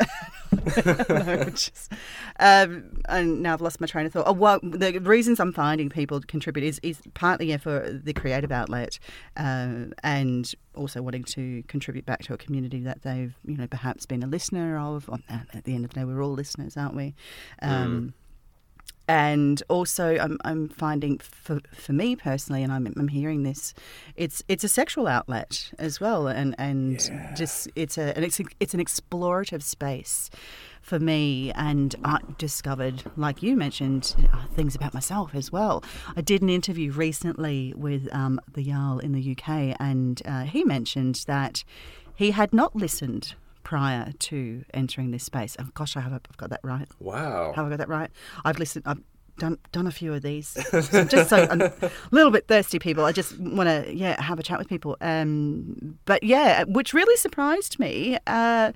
A: no, just, um, and now I've lost my train of thought. Oh, well, the reasons I'm finding people contribute is, is partly yeah, for the creative outlet, uh, and also wanting to contribute back to a community that they've, you know, perhaps been a listener of. At the end of the day, we're all listeners, aren't we? Um, mm. And also, I'm I'm finding for for me personally, and I'm I'm hearing this, it's it's a sexual outlet as well, and and yeah. just it's a and it's it's an explorative space for me, and I discovered, like you mentioned, things about myself as well. I did an interview recently with um, the Jarl in the U K, and uh, he mentioned that he had not listened prior to entering this space. Oh, gosh, I have I've got that right.
B: Wow.
A: Have I got that right? I've listened. I've done done a few of these. So just so I'm a little bit thirsty, people. I just want to yeah have a chat with people. Um, but yeah, which really surprised me. Uh,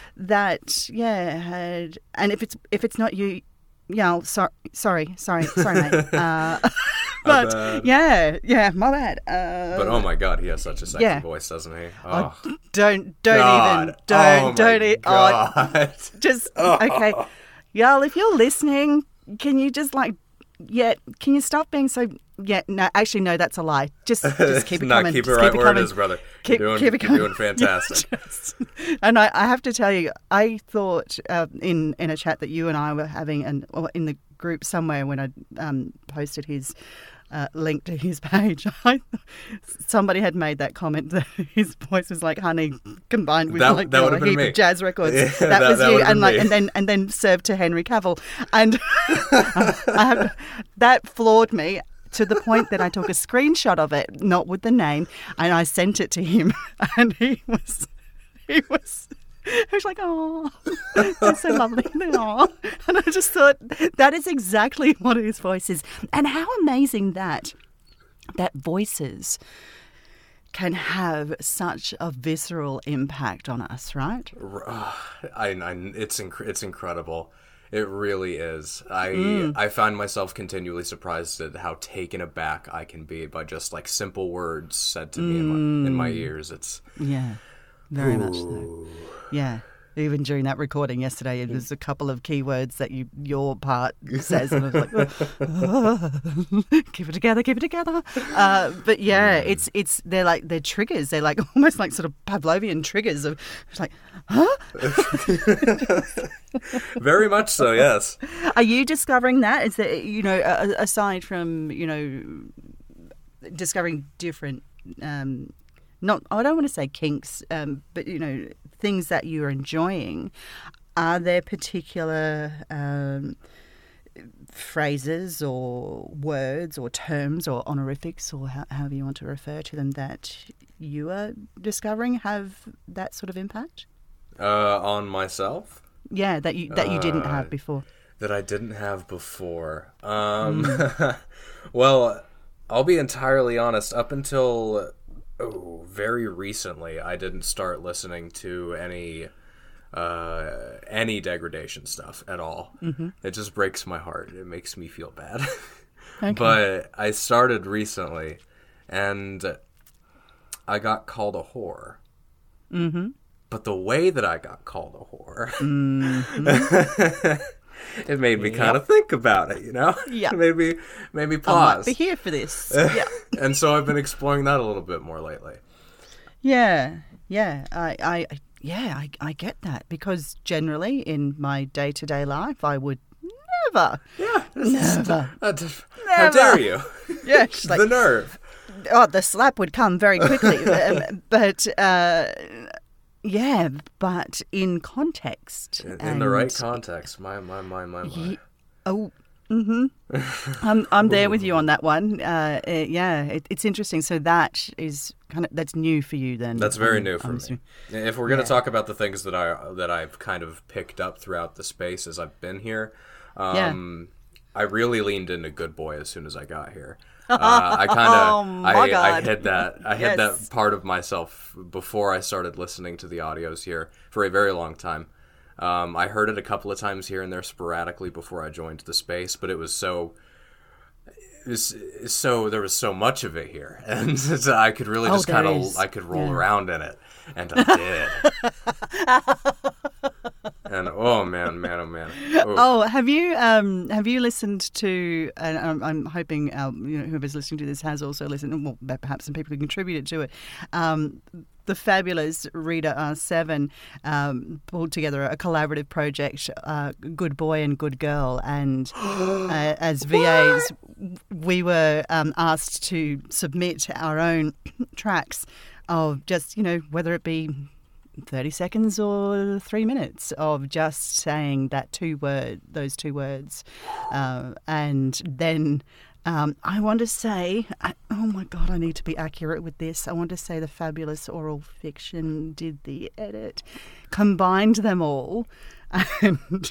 A: that yeah had and if it's if it's not you, yeah, sorry, sorry, sorry, sorry, mate. Uh, but yeah, yeah, my bad. Uh,
B: but oh my God, he has such a sexy yeah. voice, doesn't he? Oh,
A: oh don't don't
B: God.
A: even don't
B: oh
A: don't
B: my
A: e-
B: God.
A: Oh, just okay, y'all. If you're listening, can you just like yeah? Can you stop being so? Yeah, no, actually, no, that's a lie. Just, just keep it
B: Not
A: coming.
B: keep it
A: just
B: right
A: keep it
B: where
A: coming.
B: it is, brother.
A: Keep,
B: you're doing,
A: keep it coming.
B: You're doing fantastic.
A: Yeah, just, and I, I have to tell you, I thought uh, in in a chat that you and I were having, and or in the group somewhere when I um, posted his uh, link to his page, I, somebody had made that comment that his voice was like honey combined with
B: that,
A: like
B: that
A: you know, a heap
B: me.
A: of jazz records.
B: Yeah,
A: that,
B: that
A: was
B: that
A: you, and like,
B: me.
A: and then and then served to Henry Cavill, and I have, that floored me. To the point that I took a screenshot of it, not with the name, and I sent it to him, and he was, he was, he was like, "Oh, that's so lovely." Aww. And I just thought that is exactly what his voice is, and how amazing that that voices can have such a visceral impact on us, right?
B: I, I it's inc- it's incredible. It really is. I
A: Mm.
B: I find myself continually surprised at how taken aback I can be by just like simple words said to me in my, in my ears. It's
A: Yeah. very much so. Yeah. Even during that recording yesterday, it was a couple of keywords that you your part says, and I was like, oh, keep it together, keep it together. Uh, but yeah, it's it's they're like they're triggers. They're like almost like sort of Pavlovian triggers of it's like, huh?
B: Very much so. Yes.
A: Are you discovering that? Is that you know aside from you know discovering different. Um, Not, I don't want to say kinks, um, but, you know, things that you're enjoying. Are there particular um, phrases or words or terms or honorifics or how, however you want to refer to them that you are discovering have that sort of impact?
B: Uh, on myself?
A: Yeah, that you that you didn't
B: Uh,
A: have before.
B: That I didn't have before. Um, mm. Well, I'll be entirely honest. Up until... Oh, very recently, I didn't start listening to any uh, any degradation stuff at all. Mm-hmm. It just breaks my heart. It makes me feel bad. Okay. But I started recently, and I got called a whore. Mm-hmm. But the way that I got called a whore... Mm-hmm. It made me yep. kind of think about it, you know?
A: Yeah.
B: It made me, made me pause.
A: I might be here for this. Yeah.
B: And so I've been exploring that a little bit more lately.
A: Yeah. Yeah. I, I yeah, I, I get that because generally in my day-to-day life, I would never.
B: Yeah.
A: Never.
B: Uh, how dare you?
A: Yeah. Just like,
B: the nerve.
A: Oh, the slap would come very quickly. but, uh, yeah, but in context.
B: In, in the right context. My, my, my, my, my.
A: Ye- oh, mm-hmm. I'm, I'm there with you on that one. Uh, uh, yeah, it, it's interesting. So that is kind of, that's new for you then.
B: That's very new for
A: I'm
B: me.
A: assuming.
B: If we're going to
A: Yeah.
B: talk about the things that, I, that I've kind of picked up throughout the space as I've been here, um, yeah. I really leaned into Good Boy as soon as I got here. Uh, I kind of,
A: oh,
B: I,
A: God.
B: I hid that, I hid
A: Yes.
B: that part of myself before I started listening to the audios here for a very long time. Um, I heard it a couple of times here and there sporadically before I joined the space, but it was so, it was so there was so much of it here, and so I could really
A: Oh,
B: just
A: there
B: kind of,
A: is.
B: I could roll
A: Yeah.
B: around in it, and I did. And oh man, man, oh man. Oof.
A: Oh, have you um have you listened to? And I'm, I'm hoping um, you know whoever's listening to this has also listened. Well, perhaps some people who contributed to it. Um, the fabulous Rita R seven um, pulled together a collaborative project, uh, Good Boy and Good Girl, and uh, as V As, we were um, asked to submit our own tracks of just you know whether it be thirty seconds or three minutes of just saying that two word, those two words. Uh, and then um, I want to say, I, oh my God, I need to be accurate with this. I want to say the fabulous Oral Fiction did the edit, combined them all, and,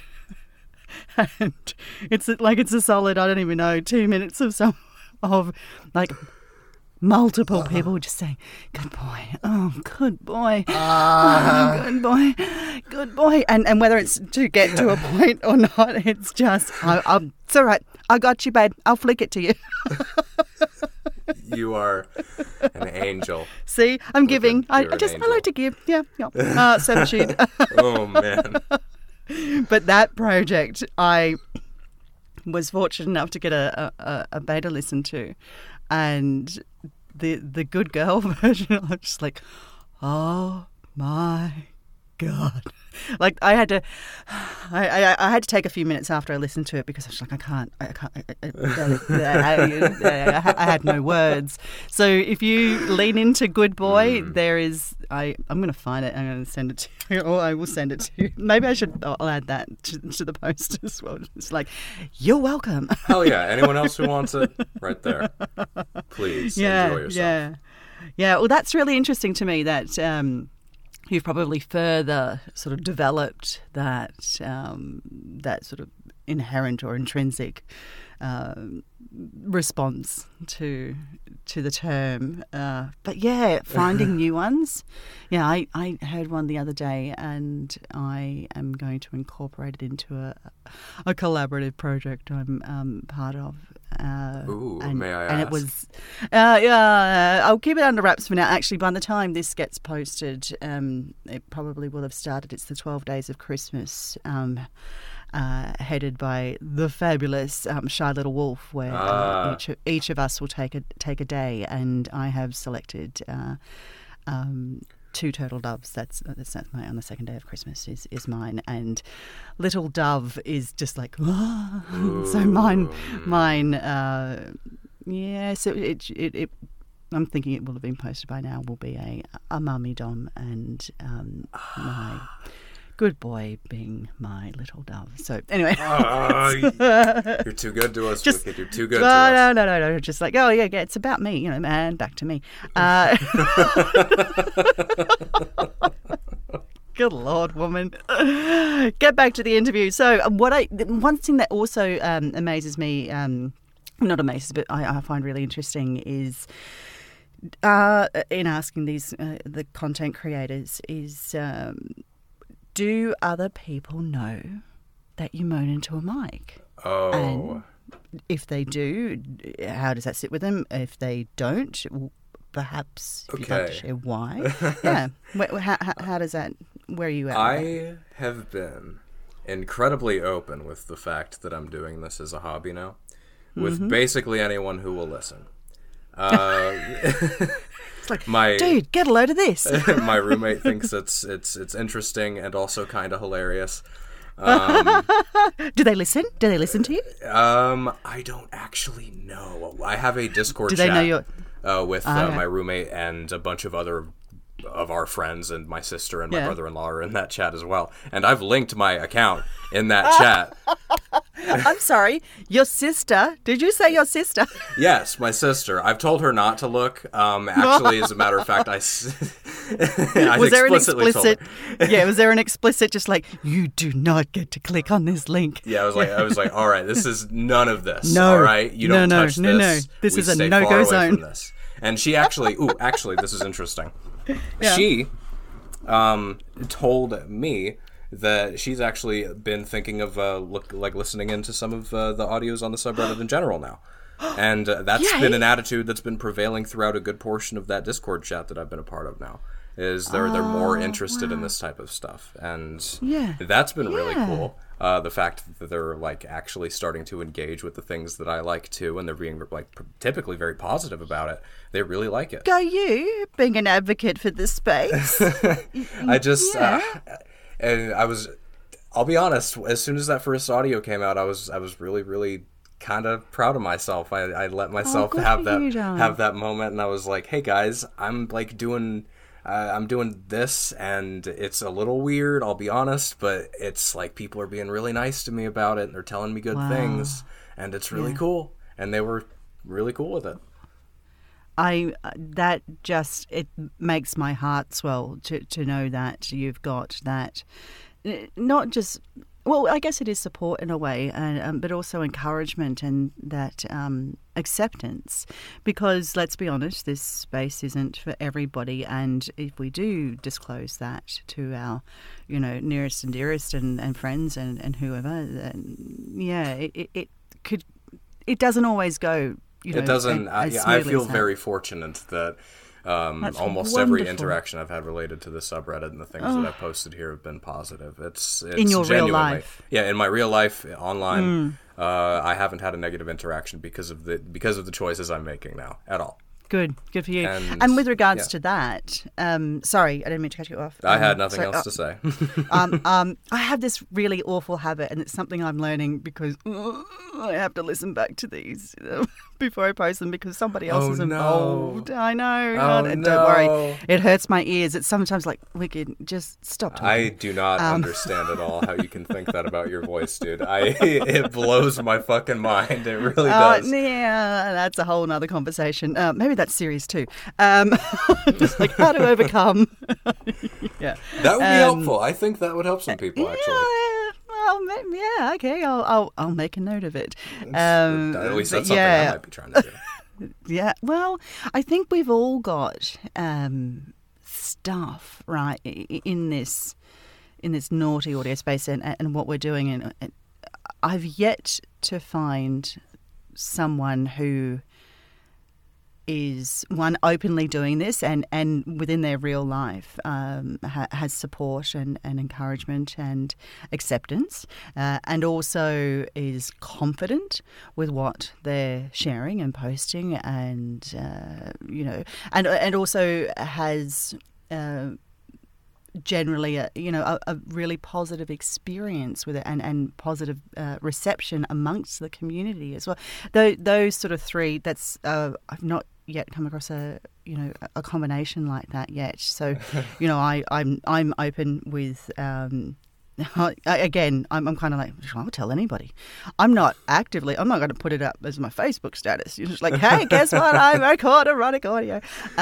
A: and it's like it's a solid, I don't even know, two minutes of some, of like, multiple people just saying, good boy, oh, good boy,
B: Uh.
A: oh, good boy, good boy. And and whether it's to get to a point or not, it's just, I, I'll, it's all right, I got you, babe, I'll flick it to you.
B: You are an angel.
A: See, I'm
B: You're
A: giving.
B: an-
A: I,
B: you're
A: I
B: an
A: just, I
B: angel.
A: like to give, yeah, yeah. Uh, servitude.
B: Oh man.
A: But that project, I was fortunate enough to get a, a, a beta listen to. And the the Good Girl version, I'm just like, oh my God. Like I had to, I, I, I had to take a few minutes after I listened to it because I was like, I can't, I can't, I, I, I, I had no words. So if you lean into Good Boy, mm. there is, I, I'm going to find it. I'm going to send it to you, or I will send it to you. Maybe I should, I'll add that to, to the post as well. It's like, you're welcome.
B: Hell yeah. Anyone else who wants it, right there. Please
A: yeah,
B: enjoy yourself.
A: Yeah, yeah. Well, that's really interesting to me that, um, you've probably further sort of developed that um, that sort of inherent or intrinsic um, response to to the term. Uh, but yeah, finding new ones. Yeah, I, I heard one the other day, and I am going to incorporate it into a a collaborative project I'm um, part of. Uh,
B: Ooh,
A: and,
B: may I
A: and
B: ask?
A: it was, uh, yeah, I'll keep it under wraps for now. Actually, by the time this gets posted, um, it probably will have started. It's the twelve Days of Christmas, um, uh, headed by the fabulous um, Shy Little Wolf, where
B: Ah.
A: uh, each, of, each of us will take a, take a day, and I have selected... Uh, um, two turtle doves. That's that's my on the second day of Christmas is, is mine, and Little Dove is just like oh. so mine mine uh, yeah. So it, it it I'm thinking it will have been posted by now. Will be a a mummy dom and um, my good boy being my little dove. So anyway,
B: Oh, you're too good to us,
A: Just-
B: Wicked. You're too good
A: no,
B: to us.
A: no, no, no, no. Just like, oh yeah, yeah, it's about me, you know, man. Back to me. Uh, good Lord, woman. Get back to the interview. So, uh, what I one thing that also um, amazes me, um, not amazes, but I, I find really interesting is. Uh, in asking these uh, the content creators is um, do other people know that you moan into a mic?
B: Oh.
A: And if they do, how does that sit with them? If they don't, well, perhaps if you'd like to
B: Okay.
A: share why. Yeah. Wh- How, how, how does that, where are you at? with that?
B: I have been incredibly open with the fact that I'm doing this as a hobby now, with
A: Mm-hmm.
B: basically anyone who will listen. Uh,
A: It's like,
B: my
A: dude, get a load of this.
B: my roommate thinks it's it's it's interesting and also kind of hilarious. Um,
A: Do they listen? Do they listen to you?
B: um, I don't actually know. I have a Discord
A: Do they
B: chat
A: know your-
B: uh, with
A: Ah,
B: uh,
A: yeah.
B: my roommate and a bunch of other of our friends, and my sister and my
A: Yeah.
B: brother-in-law are in that chat as well. And I've linked my account in that chat.
A: I'm sorry, your sister. Did you say your sister?
B: Yes, my sister. I've told her not to look. Um, actually, as a matter of fact, I, s- I
A: Was there an
B: explicitly told her.
A: explicit? Yeah, was there an explicit? Just like you do not get to click on this link.
B: Yeah, I was like, I was like, all right, this is none of this.
A: No.
B: all right, you don't
A: No, no,
B: touch
A: no,
B: this.
A: no. This
B: We
A: is a
B: stay
A: no-go
B: far away
A: zone.
B: from this. And she actually, ooh, actually, this is interesting.
A: Yeah.
B: She um, told me that she's actually been thinking of uh, look like listening into some of uh, the audios on the subreddit in general now. And uh, that's
A: Yay.
B: been an attitude that's been prevailing throughout a good portion of that Discord chat that I've been a part of now. Is they're they're more interested in this type of stuff, and
A: Yeah.
B: that's been really
A: Yeah.
B: cool. Uh, the fact that they're like actually starting to engage with the things that I like too, and they're being like typically very positive about it. They really like it.
A: Go you, being an advocate for this space.
B: I just,
A: Yeah.
B: uh, and I was, I'll be honest. As soon as that first audio came out, I was, I was really, really kind of proud of myself. I, I let myself
A: good
B: have
A: for
B: that,
A: you, John.
B: have that moment, and I was like, "Hey guys, I'm like doing." Uh, I'm doing this, and it's a little weird, I'll be honest, but it's like people are being really nice to me about it, and they're telling me good
A: Wow.
B: things, and it's really
A: Yeah.
B: cool. And they were really cool with it.
A: I that just it makes my heart swell to to know that you've got that, eh, not just well, I guess it is support in a way, and um, but also encouragement and that um, acceptance. Because let's be honest, this space isn't for everybody, and if we do disclose that to our, you know, nearest and dearest and, and friends and, and whoever, then yeah, it, it, it could it doesn't always go. You know,
B: It doesn't.
A: as-
B: I,
A: as
B: yeah, I
A: smoothly
B: feel
A: as that.
B: very fortunate that um,
A: That's
B: almost every
A: wonderful.
B: interaction I've had related to the subreddit and the things that I've posted here have been positive. It's, it's
A: In your real
B: genuinely,
A: life. Hmm.
B: yeah, in my real life online, uh, I haven't had a negative interaction because of the because of the choices I'm making now at all.
A: Good, good for you.
B: And,
A: And, with regards
B: yeah.
A: to that, um, sorry, I didn't mean to cut you off.
B: I
A: Um,
B: had nothing
A: so,
B: else
A: uh,
B: to say.
A: um, um, I have this really awful habit, and it's something I'm learning because uh, I have to listen back to these uh, before I post them because somebody else
B: Oh,
A: is
B: no.
A: involved. I know.
B: Oh,
A: don't
B: no.
A: worry. It hurts my ears. It's sometimes like, Wicked, just stop talking.
B: I do not
A: Um,
B: understand at all how you can think that about your voice, dude. I it blows my fucking mind. It really
A: Uh,
B: does.
A: yeah, that's a whole nother conversation. Uh, maybe that's series two. Um, just like how to overcome. yeah.
B: That would be
A: Um,
B: helpful. I think that would help some people, actually.
A: Yeah, well, ma- yeah, okay. I'll, I'll, I'll make a note of it. Um,
B: At least
A: but
B: that's something
A: yeah,
B: I might be trying to do.
A: yeah. Well, I think we've all got um, stuff right i- in this in this naughty audio space, and, and what we're doing. And, and I've yet to find someone who is, one, openly doing this and, and within their real life um, ha- has support and, and encouragement and acceptance, uh, and also is confident with what they're sharing and posting, and uh, you know, and and also has uh, generally a you know a, a really positive experience with it, and and positive uh, reception amongst the community as well. Those, those sort of three. That's uh, I've not yet come across a you know a combination like that yet. So, you know, I I'm I'm open with. Um, Again, I'm, I'm kind of like, I'll tell anybody. I'm not actively, I'm not going to put it up as my Facebook status. You're just like, hey, guess what? I record erotic audio.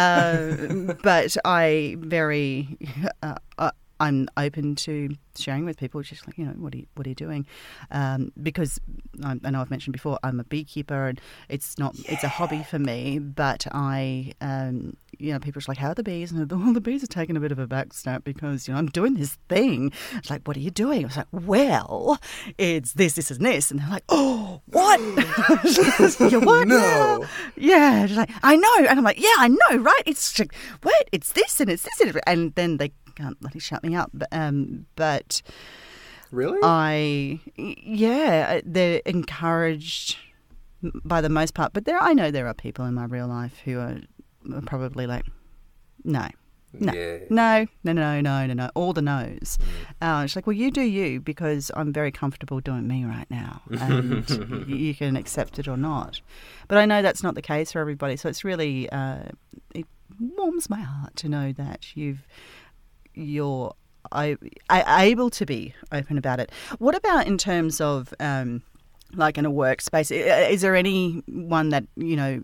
A: Uh, but I very, uh, uh, I'm open to sharing with people, just like, you know, what are you, what are you doing? Um, because I, I know I've mentioned before, I'm a beekeeper, and it's not, yeah. it's a hobby for me, but I, um, you know, people are like, how are the bees? And all the bees are taking a bit of a back step because, you know, I'm doing this thing. It's like, what are you doing? I was like, well, it's this, this, and this. And they're like, oh, what? You're what?
B: No.
A: Yeah. Just like, I know. And I'm like, yeah, I know, right? It's like, what? It's this and it's this. And then they can't bloody shut me up. But, um, but
B: really,
A: I, yeah, they're encouraged by the most part. But there, I know there are people in my real life who are probably like, no, no,
B: yeah.
A: no, no, no, no, no, no, all the no's. Mm. Uh, it's like, well, you do you, because I'm very comfortable doing me right now, and you, you can accept it or not. But I know that's not the case for everybody, so it's really, uh, it warms my heart to know that you've, you're I, I, able to be open about it. What about in terms of, um, like in a workspace? Is there anyone that, you know,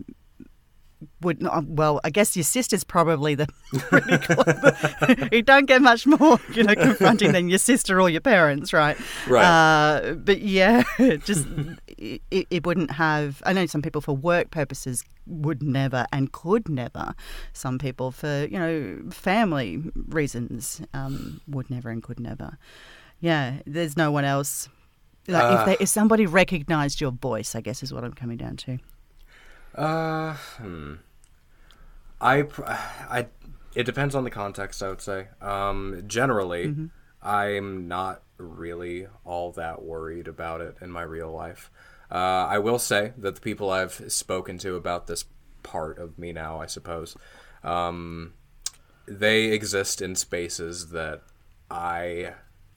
A: would well, I guess your sister's probably the really cool, you don't get much more, you know, confronting than your sister or your parents, right?
B: Right.
A: Uh, but yeah, just it, it wouldn't have. I know some people for work purposes would never and could never. Some people for you know family reasons um, would never and could never. Yeah, there's no one else. Like uh, if they, if somebody recognised your voice, I guess is what I'm coming down to.
B: Uh, hmm. I, I, it depends on the context, I would say. Um, generally, mm-hmm. I'm not really all that worried about it in my real life. Uh, I will say that the people I've spoken to about this part of me now, I suppose, um, they exist in spaces that I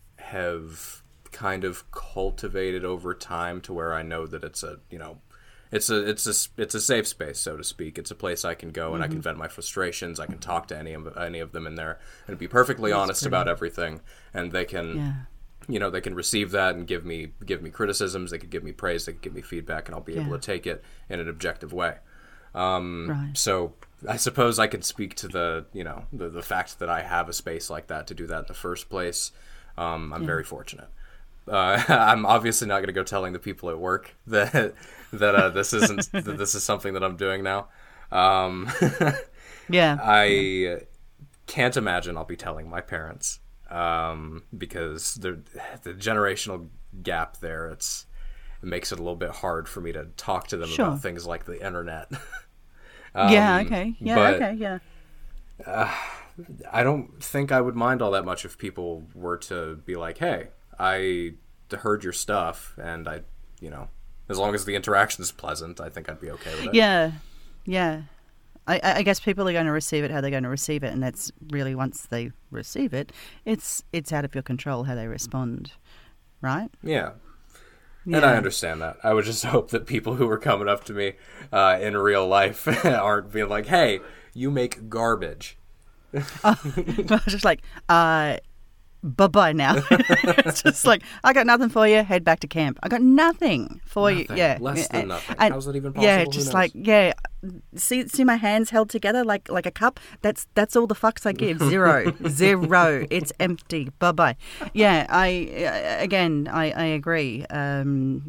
B: have kind of cultivated over time to where I know that it's a, you know, It's a it's a it's a safe space, so to speak. It's a place I can go and mm-hmm. I can vent my frustrations. I can talk to any of any of them in there and be perfectly That's honest pretty. about everything. And they can, yeah. you know, they can receive that and give me give me criticisms. They can give me praise. They can give me feedback, and I'll be yeah. able to take it in an objective way. Um, right. So I suppose I can speak to the you know the the fact that I have a space like that to do that in the first place. Um, I'm yeah. very fortunate. Uh, I'm obviously not going to go telling the people at work that that uh, this isn't that this is something that I'm doing now. Um,
A: yeah,
B: I can't imagine I'll be telling my parents um, because the the generational gap there. It's it makes it a little bit hard for me to talk to them sure. about things like the internet.
A: um, yeah. Okay. Yeah. But, okay. Yeah.
B: Uh, I don't think I would mind all that much if people were to be like, "Hey, I heard your stuff," and I, you know, as long as the interaction is pleasant, I think I'd be okay with it.
A: Yeah, yeah. I, I guess people are going to receive it how they're going to receive it, and that's really once they receive it, it's it's out of your control how they respond, right?
B: Yeah. Yeah. And I understand that. I would just hope that people who are coming up to me uh, in real life aren't being like, "Hey, you make garbage."
A: uh, just like, uh, bye-bye now. It's just like, I got nothing for you, head back to camp. I got nothing for
B: nothing.
A: you. Yeah.
B: Less than
A: and,
B: nothing.
A: And,
B: How's that even possible?
A: Yeah, just like, yeah. See see my hands held together like like a cup? That's that's all the fucks I give. Zero. Zero. It's empty. Bye-bye. Yeah, I, again, I, I agree. Um,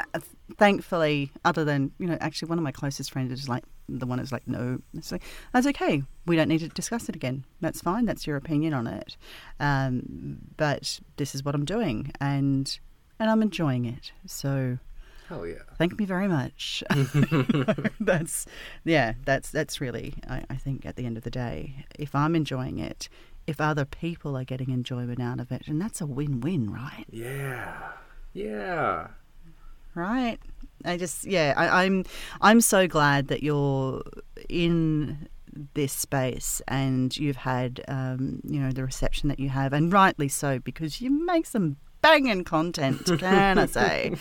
A: thankfully, other than, you know, actually one of my closest friends is like, the one who's like, no, it's like, that's okay. We don't need to discuss it again. That's fine. That's your opinion on it. Um, but this is what I'm doing, and and I'm enjoying it. So,
B: Hell yeah.
A: Thank me very much. that's, yeah, that's that's really, I, I think at the end of the day, if I'm enjoying it, if other people are getting enjoyment out of it, and that's a win-win, right?
B: Yeah. Yeah.
A: Right. I just, yeah, I, I'm, I'm so glad that you're in this space and you've had, um, you know, the reception that you have, and rightly so, because you make some banging content, can I say?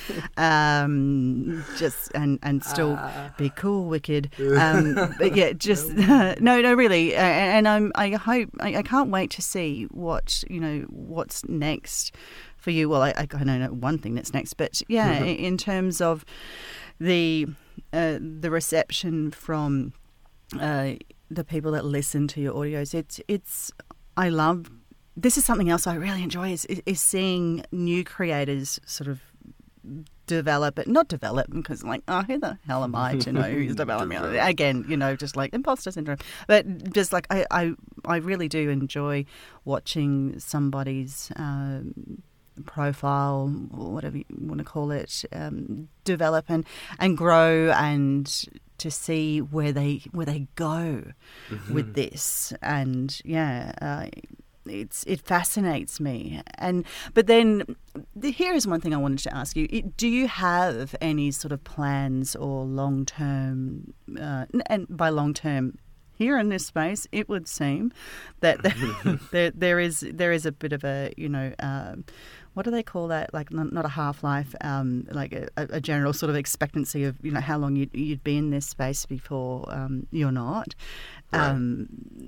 A: Um, just and and still uh. be cool, wicked. Um, but yeah, just uh, no, no, really. Uh, and I'm, I hope, I, I can't wait to see what you know what's next for you. Well, I, I don't know one thing that's next, but yeah, mm-hmm. in, in terms of the uh, the reception from uh, the people that listen to your audios, it's it's I love. This is something else I really enjoy is, is seeing new creators sort of develop it, not develop because like, oh, who the hell am I to know who's developing it? Again, you know, just like imposter syndrome. But just like I, I, I really do enjoy watching somebody's um, profile, or whatever you want to call it, um, develop and, and grow, and to see where they where they go mm-hmm. with this. And yeah, uh, It's it fascinates me, and but then here is one thing I wanted to ask you: do you have any sort of plans or long term? Uh, and by long term, here in this space, it would seem that there there is there is a bit of a you know um, what do they call that? Like not, not a half life, um, like a, a general sort of expectancy of you know how long you'd, you'd be in this space before um, you're not. Right. Um,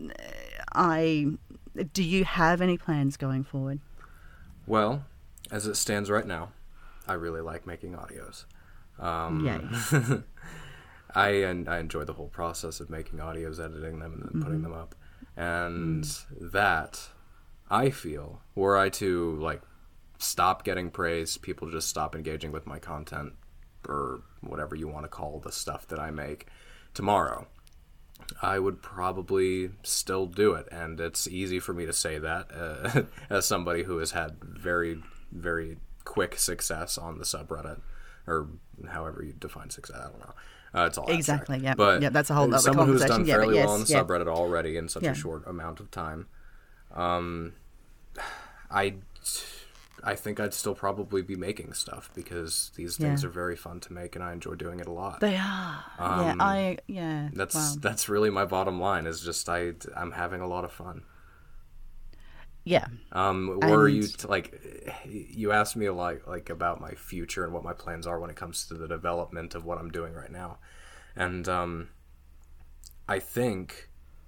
A: I. Do you have any plans going forward?
B: Well, as it stands right now, I really like making audios. Um,
A: Yay.
B: I and I enjoy the whole process of making audios, editing them, and then putting mm-hmm. them up. And mm. that, I feel, were I to like stop getting praise, people just stop engaging with my content, or whatever you want to call the stuff that I make, tomorrow, I would probably still do it. And it's easy for me to say that uh, as somebody who has had very, very quick success on the subreddit, or however you define success. I don't know. Uh, it's all
A: exactly,
B: abstract.
A: yeah.
B: But
A: yeah, that's a whole other
B: someone who's done
A: yeah,
B: fairly
A: yes,
B: well on the
A: yeah.
B: subreddit already in such
A: yeah.
B: a short amount of time. Um, I, I think I'd still probably be making stuff because these things yeah. are very fun to make, and I enjoy doing it a lot.
A: They are. Um, yeah, I yeah.
B: That's
A: wow.
B: that's really my bottom line. Is just I I'm having a lot of fun.
A: Yeah.
B: Um, were and... you t- like, you asked me a lot like about my future and what my plans are when it comes to the development of what I'm doing right now, and um, I think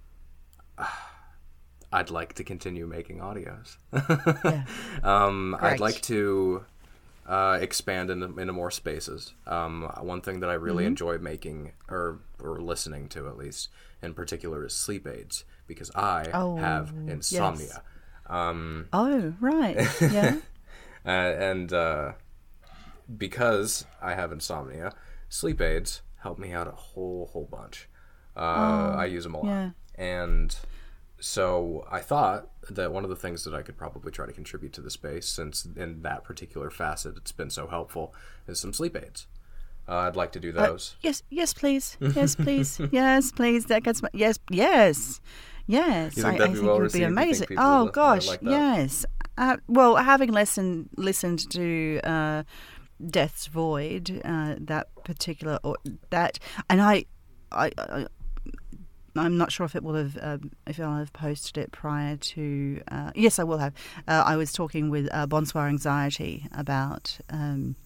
B: uh, I'd like to continue making audios.
A: yeah.
B: um, I'd like to uh, expand into, into more spaces. Um, one thing that I really mm-hmm. enjoy making or or listening to, at least in particular, is sleep aids, because I
A: oh,
B: have insomnia.
A: Yes.
B: Um,
A: oh, right. Yeah.
B: uh, and uh, because I have insomnia, sleep aids help me out a whole, whole bunch. Uh, oh, I use them a lot.
A: Yeah.
B: And so I thought that one of the things that I could probably try to contribute to the space, since in that particular facet it's been so helpful, is some sleep aids. Uh, I'd like to do those.
A: Uh, yes, yes, please. Yes, please. yes, please. That gets my, yes, yes. Yes,
B: you think
A: I,
B: that'd
A: I
B: be
A: think
B: well
A: it would be
B: received?
A: amazing.
B: You think
A: Oh
B: will,
A: gosh,
B: like that?
A: yes. Uh, well, having listened listened to uh, Death's Void, uh, that particular or that, and I, I, I, I'm not sure if it will have um, if I'll have posted it prior to. Uh, yes, I will have. Uh, I was talking with uh, Bonsoir Anxiety about. Um,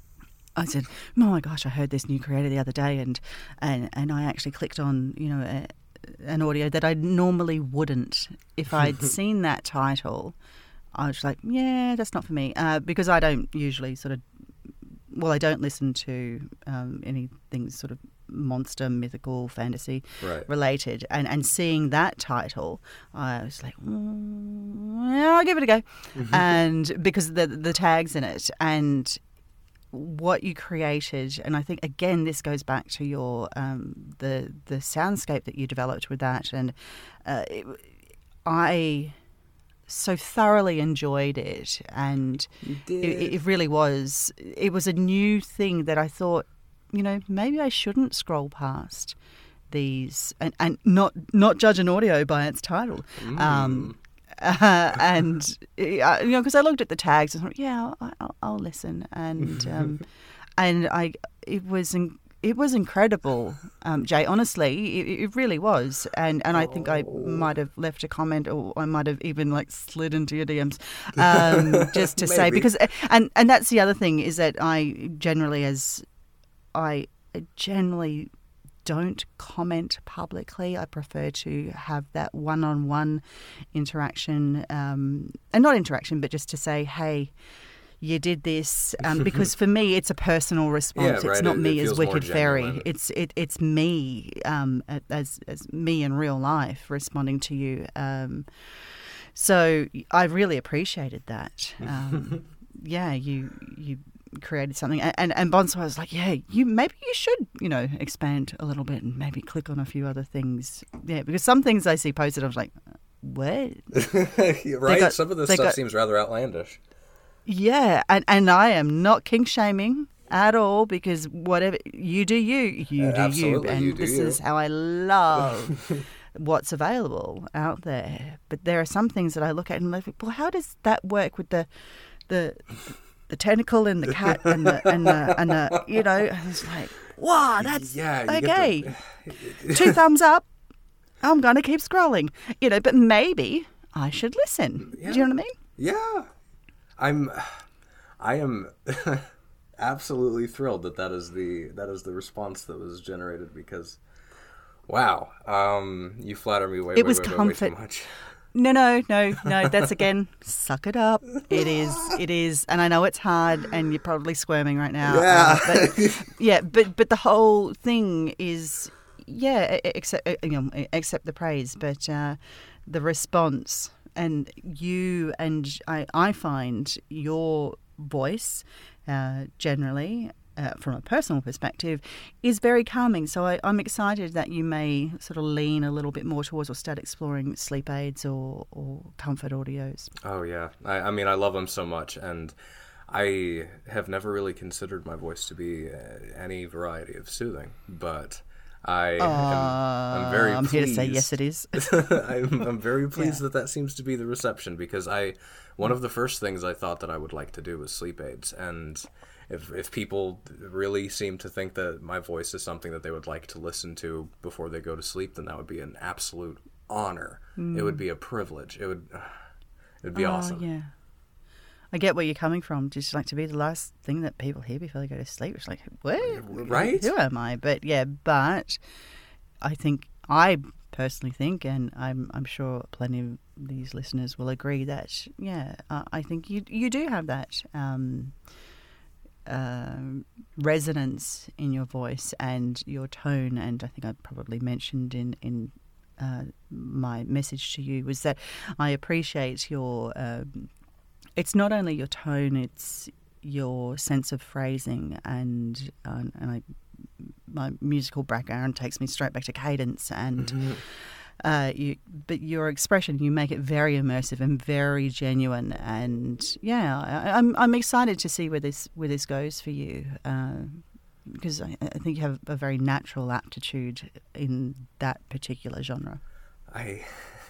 A: I said, "Oh my gosh, I heard this new creator the other day, and and, and I actually clicked on, you know." A, an audio that I normally wouldn't. If I'd seen that title, I was like, yeah, that's not for me. Uh, because I don't usually sort of, well, I don't listen to um, anything sort of monster, mythical, fantasy
B: right.
A: related. And, and seeing that title, I was like, mm, yeah, I'll give it a go. And because the the tags in it and what you created, and I think again this goes back to your um, the the soundscape that you developed with that, and uh, it, I so thoroughly enjoyed it, and it, it really was. It was a new thing that I thought, you know, maybe I shouldn't scroll past these and, and not not judge an audio by its title. Mm. Um, uh, and uh, you know, because I looked at the tags and thought, yeah, I'll, I'll, I'll listen, and um, and I it was. In, It was incredible, um, Jay. Honestly, it, it really was, and and I think I might have left a comment, or I might have even like slid into your D Ms, um, just to say because, and and that's the other thing is that I generally, as I generally don't comment publicly. I prefer to have that one-on-one interaction, um, and not interaction, but just to say, hey, you did this, um, because for me it's a personal response.
B: Yeah, right.
A: It's not
B: it,
A: me
B: it
A: as Wicked Fairy.
B: genuine.
A: It's it, it's me um, as as me in real life responding to you. Um, so I really appreciated that. Um, yeah, you you created something, and and, and Bonsoir was like, yeah, you maybe you should you know expand a little bit and maybe click on a few other things. Yeah, because some things I see posted, I was like, what?
B: Right?
A: Got,
B: some of this stuff
A: got,
B: seems rather outlandish.
A: Yeah, and, and I am not kink shaming at all, because whatever you do, you you
B: Uh,
A: do
B: absolutely,
A: you, and
B: you do
A: this
B: you.
A: is how I love what's available out there. But there are some things that I look at and I'm like, well, how does that work with the the the tentacle and the cat and the and the, and the you know? And it's like, wow, that's
B: Yeah, you
A: okay.
B: get the...
A: Two thumbs up. I'm gonna keep scrolling, you know. But maybe I should listen.
B: Yeah.
A: Do you know what I mean?
B: Yeah. I'm, I am absolutely thrilled that that is the that is the response that was generated, because, wow, um, you flatter me way,
A: It
B: way,
A: was
B: way, way,
A: comfort.
B: way too much.
A: No, no, no, no. That's again, suck it up. It is, it is, and I know it's hard, and you're probably squirming right now.
B: Yeah,
A: uh, but, yeah, but but the whole thing is, yeah, accept you know, accept the praise, but uh, the response. And you and I, I find your voice, uh, generally, uh, from a personal perspective, is very calming. So I, I'm excited that you may sort of lean a little bit more towards or start exploring sleep aids or, or comfort audios.
B: Oh, yeah. I, I mean, I love them so much, and I have never really considered my voice to be uh, any variety of soothing, but... I
A: uh,
B: am I'm very
A: I'm
B: pleased.
A: here to say yes, it is.
B: I'm, I'm very pleased
A: Yeah.
B: that that seems to be the reception, because I one of the first things I thought that I would like to do was sleep aids, and if if people really seem to think that my voice is something that they would like to listen to before they go to sleep, then that would be an absolute honor. Mm. It would be a privilege. It would it would be
A: oh,
B: awesome.
A: Yeah. I get where you're coming from. Just like to be the last thing that people hear before they go to sleep. It's like, what?
B: Right?
A: Who am I? But yeah, but I think, I personally think, and I'm I'm sure plenty of these listeners will agree that, yeah, uh, I think you you do have that um, uh, resonance in your voice and your tone. And I think I probably mentioned in in uh, my message to you was that I appreciate your. Um, It's not only your tone; it's your sense of phrasing, and uh, and I, my musical background takes me straight back to cadence, and
B: Mm-hmm.
A: uh, you. But your expression, you make it very immersive and very genuine, and yeah, I, I'm I'm excited to see where this where this goes for you, uh, because I, I think you have a very natural aptitude in that particular genre.
B: I.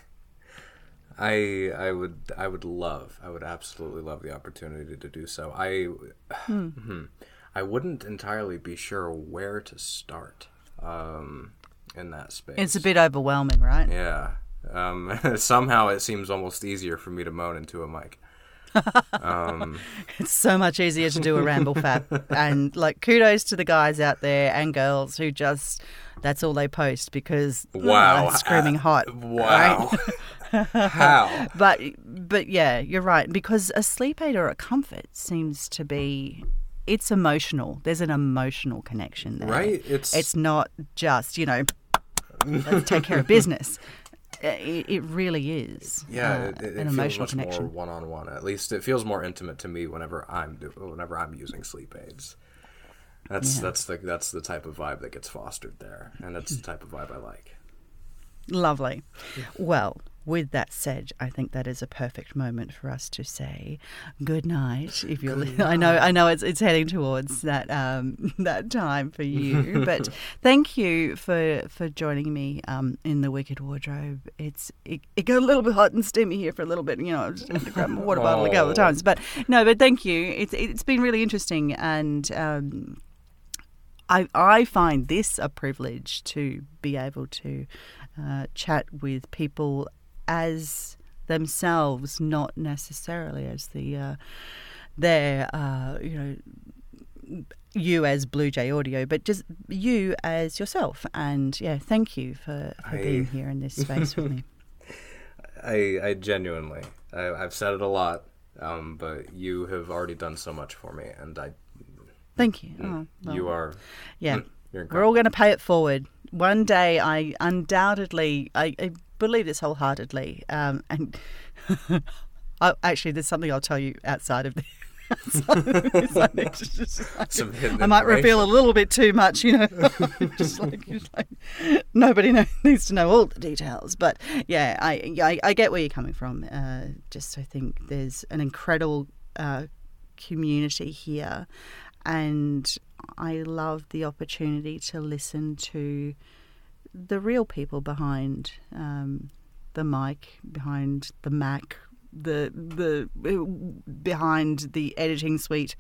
B: I I would I would love I would absolutely love the opportunity to do so. I hmm. I wouldn't entirely be sure where to start um, in that space.
A: It's a bit overwhelming, right?
B: Yeah. Um, somehow it seems almost easier for me to moan into a mic. Um,
A: it's so much easier to do a ramble fap, and like kudos to the guys out there and girls who just that's all they post because
B: wow,
A: oh, that's screaming hot.
B: Wow.
A: Right?
B: How?
A: But but yeah, you're right, because a sleep aid or a comfort seems to be it's emotional. There's an emotional connection there.
B: Right? It's
A: it's not just, you know, let's take care of business. It, it really is.
B: Yeah,
A: uh,
B: it, it
A: an
B: feels
A: emotional
B: much
A: connection.
B: more one-on-one. At least it feels more intimate to me whenever I'm do, whenever I'm using sleep aids. That's
A: Yeah.
B: that's the that's the type of vibe that gets fostered there, and that's the type of vibe I like.
A: Lovely. Well, with that said, I think that is a perfect moment for us to say good night. If you're, li- I know, I know, it's it's heading towards that um, that time for you. But thank you for for joining me um, in the Wicked Wardrobe. It's it, it got a little bit hot and steamy here for a little bit. You know, I just have to grab my water bottle a couple of times. But no, but thank you. It's it's been really interesting, and um, I I find this a privilege to be able to uh, chat with people as themselves, not necessarily as the uh, their uh, you know you as Blue Jay Audio, but just you as yourself. And yeah, thank you for, for I, being here in this space with me.
B: I, I genuinely, I, I've said it a lot, um, but you have already done so much for me, and I.
A: Thank you. Oh, well,
B: you are.
A: Yeah,
B: you're
A: we're all going to pay it forward one day. I undoubtedly, I. I believe this wholeheartedly, um, and I, actually, there's something I'll tell you outside of this. outside of this. Just like,
B: Some
A: I might reveal a little bit too much, you know. just, like, just like nobody know, needs to know all the details, but yeah, I I, I get where you're coming from. Uh, just I think there's an incredible uh, community here, and I love the opportunity to listen to the real people behind um, the mic, behind the Mac, the the behind the editing suite.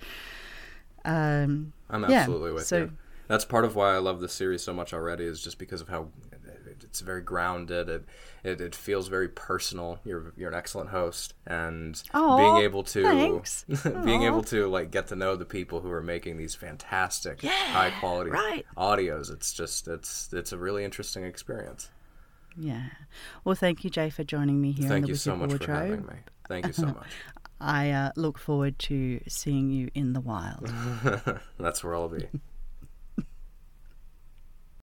A: Um,
B: I'm
A: yeah,
B: absolutely with
A: so,
B: you. That's part of why I love this series so much already, is just because of how it's very grounded. It it, it feels very personal. You're you're an excellent host, and
A: Aww,
B: being able to
A: thanks.
B: being able to like get to know the people who are making these fantastic,
A: yeah,
B: high quality
A: right.
B: audios. It's just it's it's a really interesting experience.
A: Yeah. Well, thank you, Jay, for joining me here.
B: Thank
A: in the
B: you so much
A: Wardrobe.
B: for having me. Thank you so much.
A: I uh, look forward to seeing you in the wild.
B: That's where I'll be.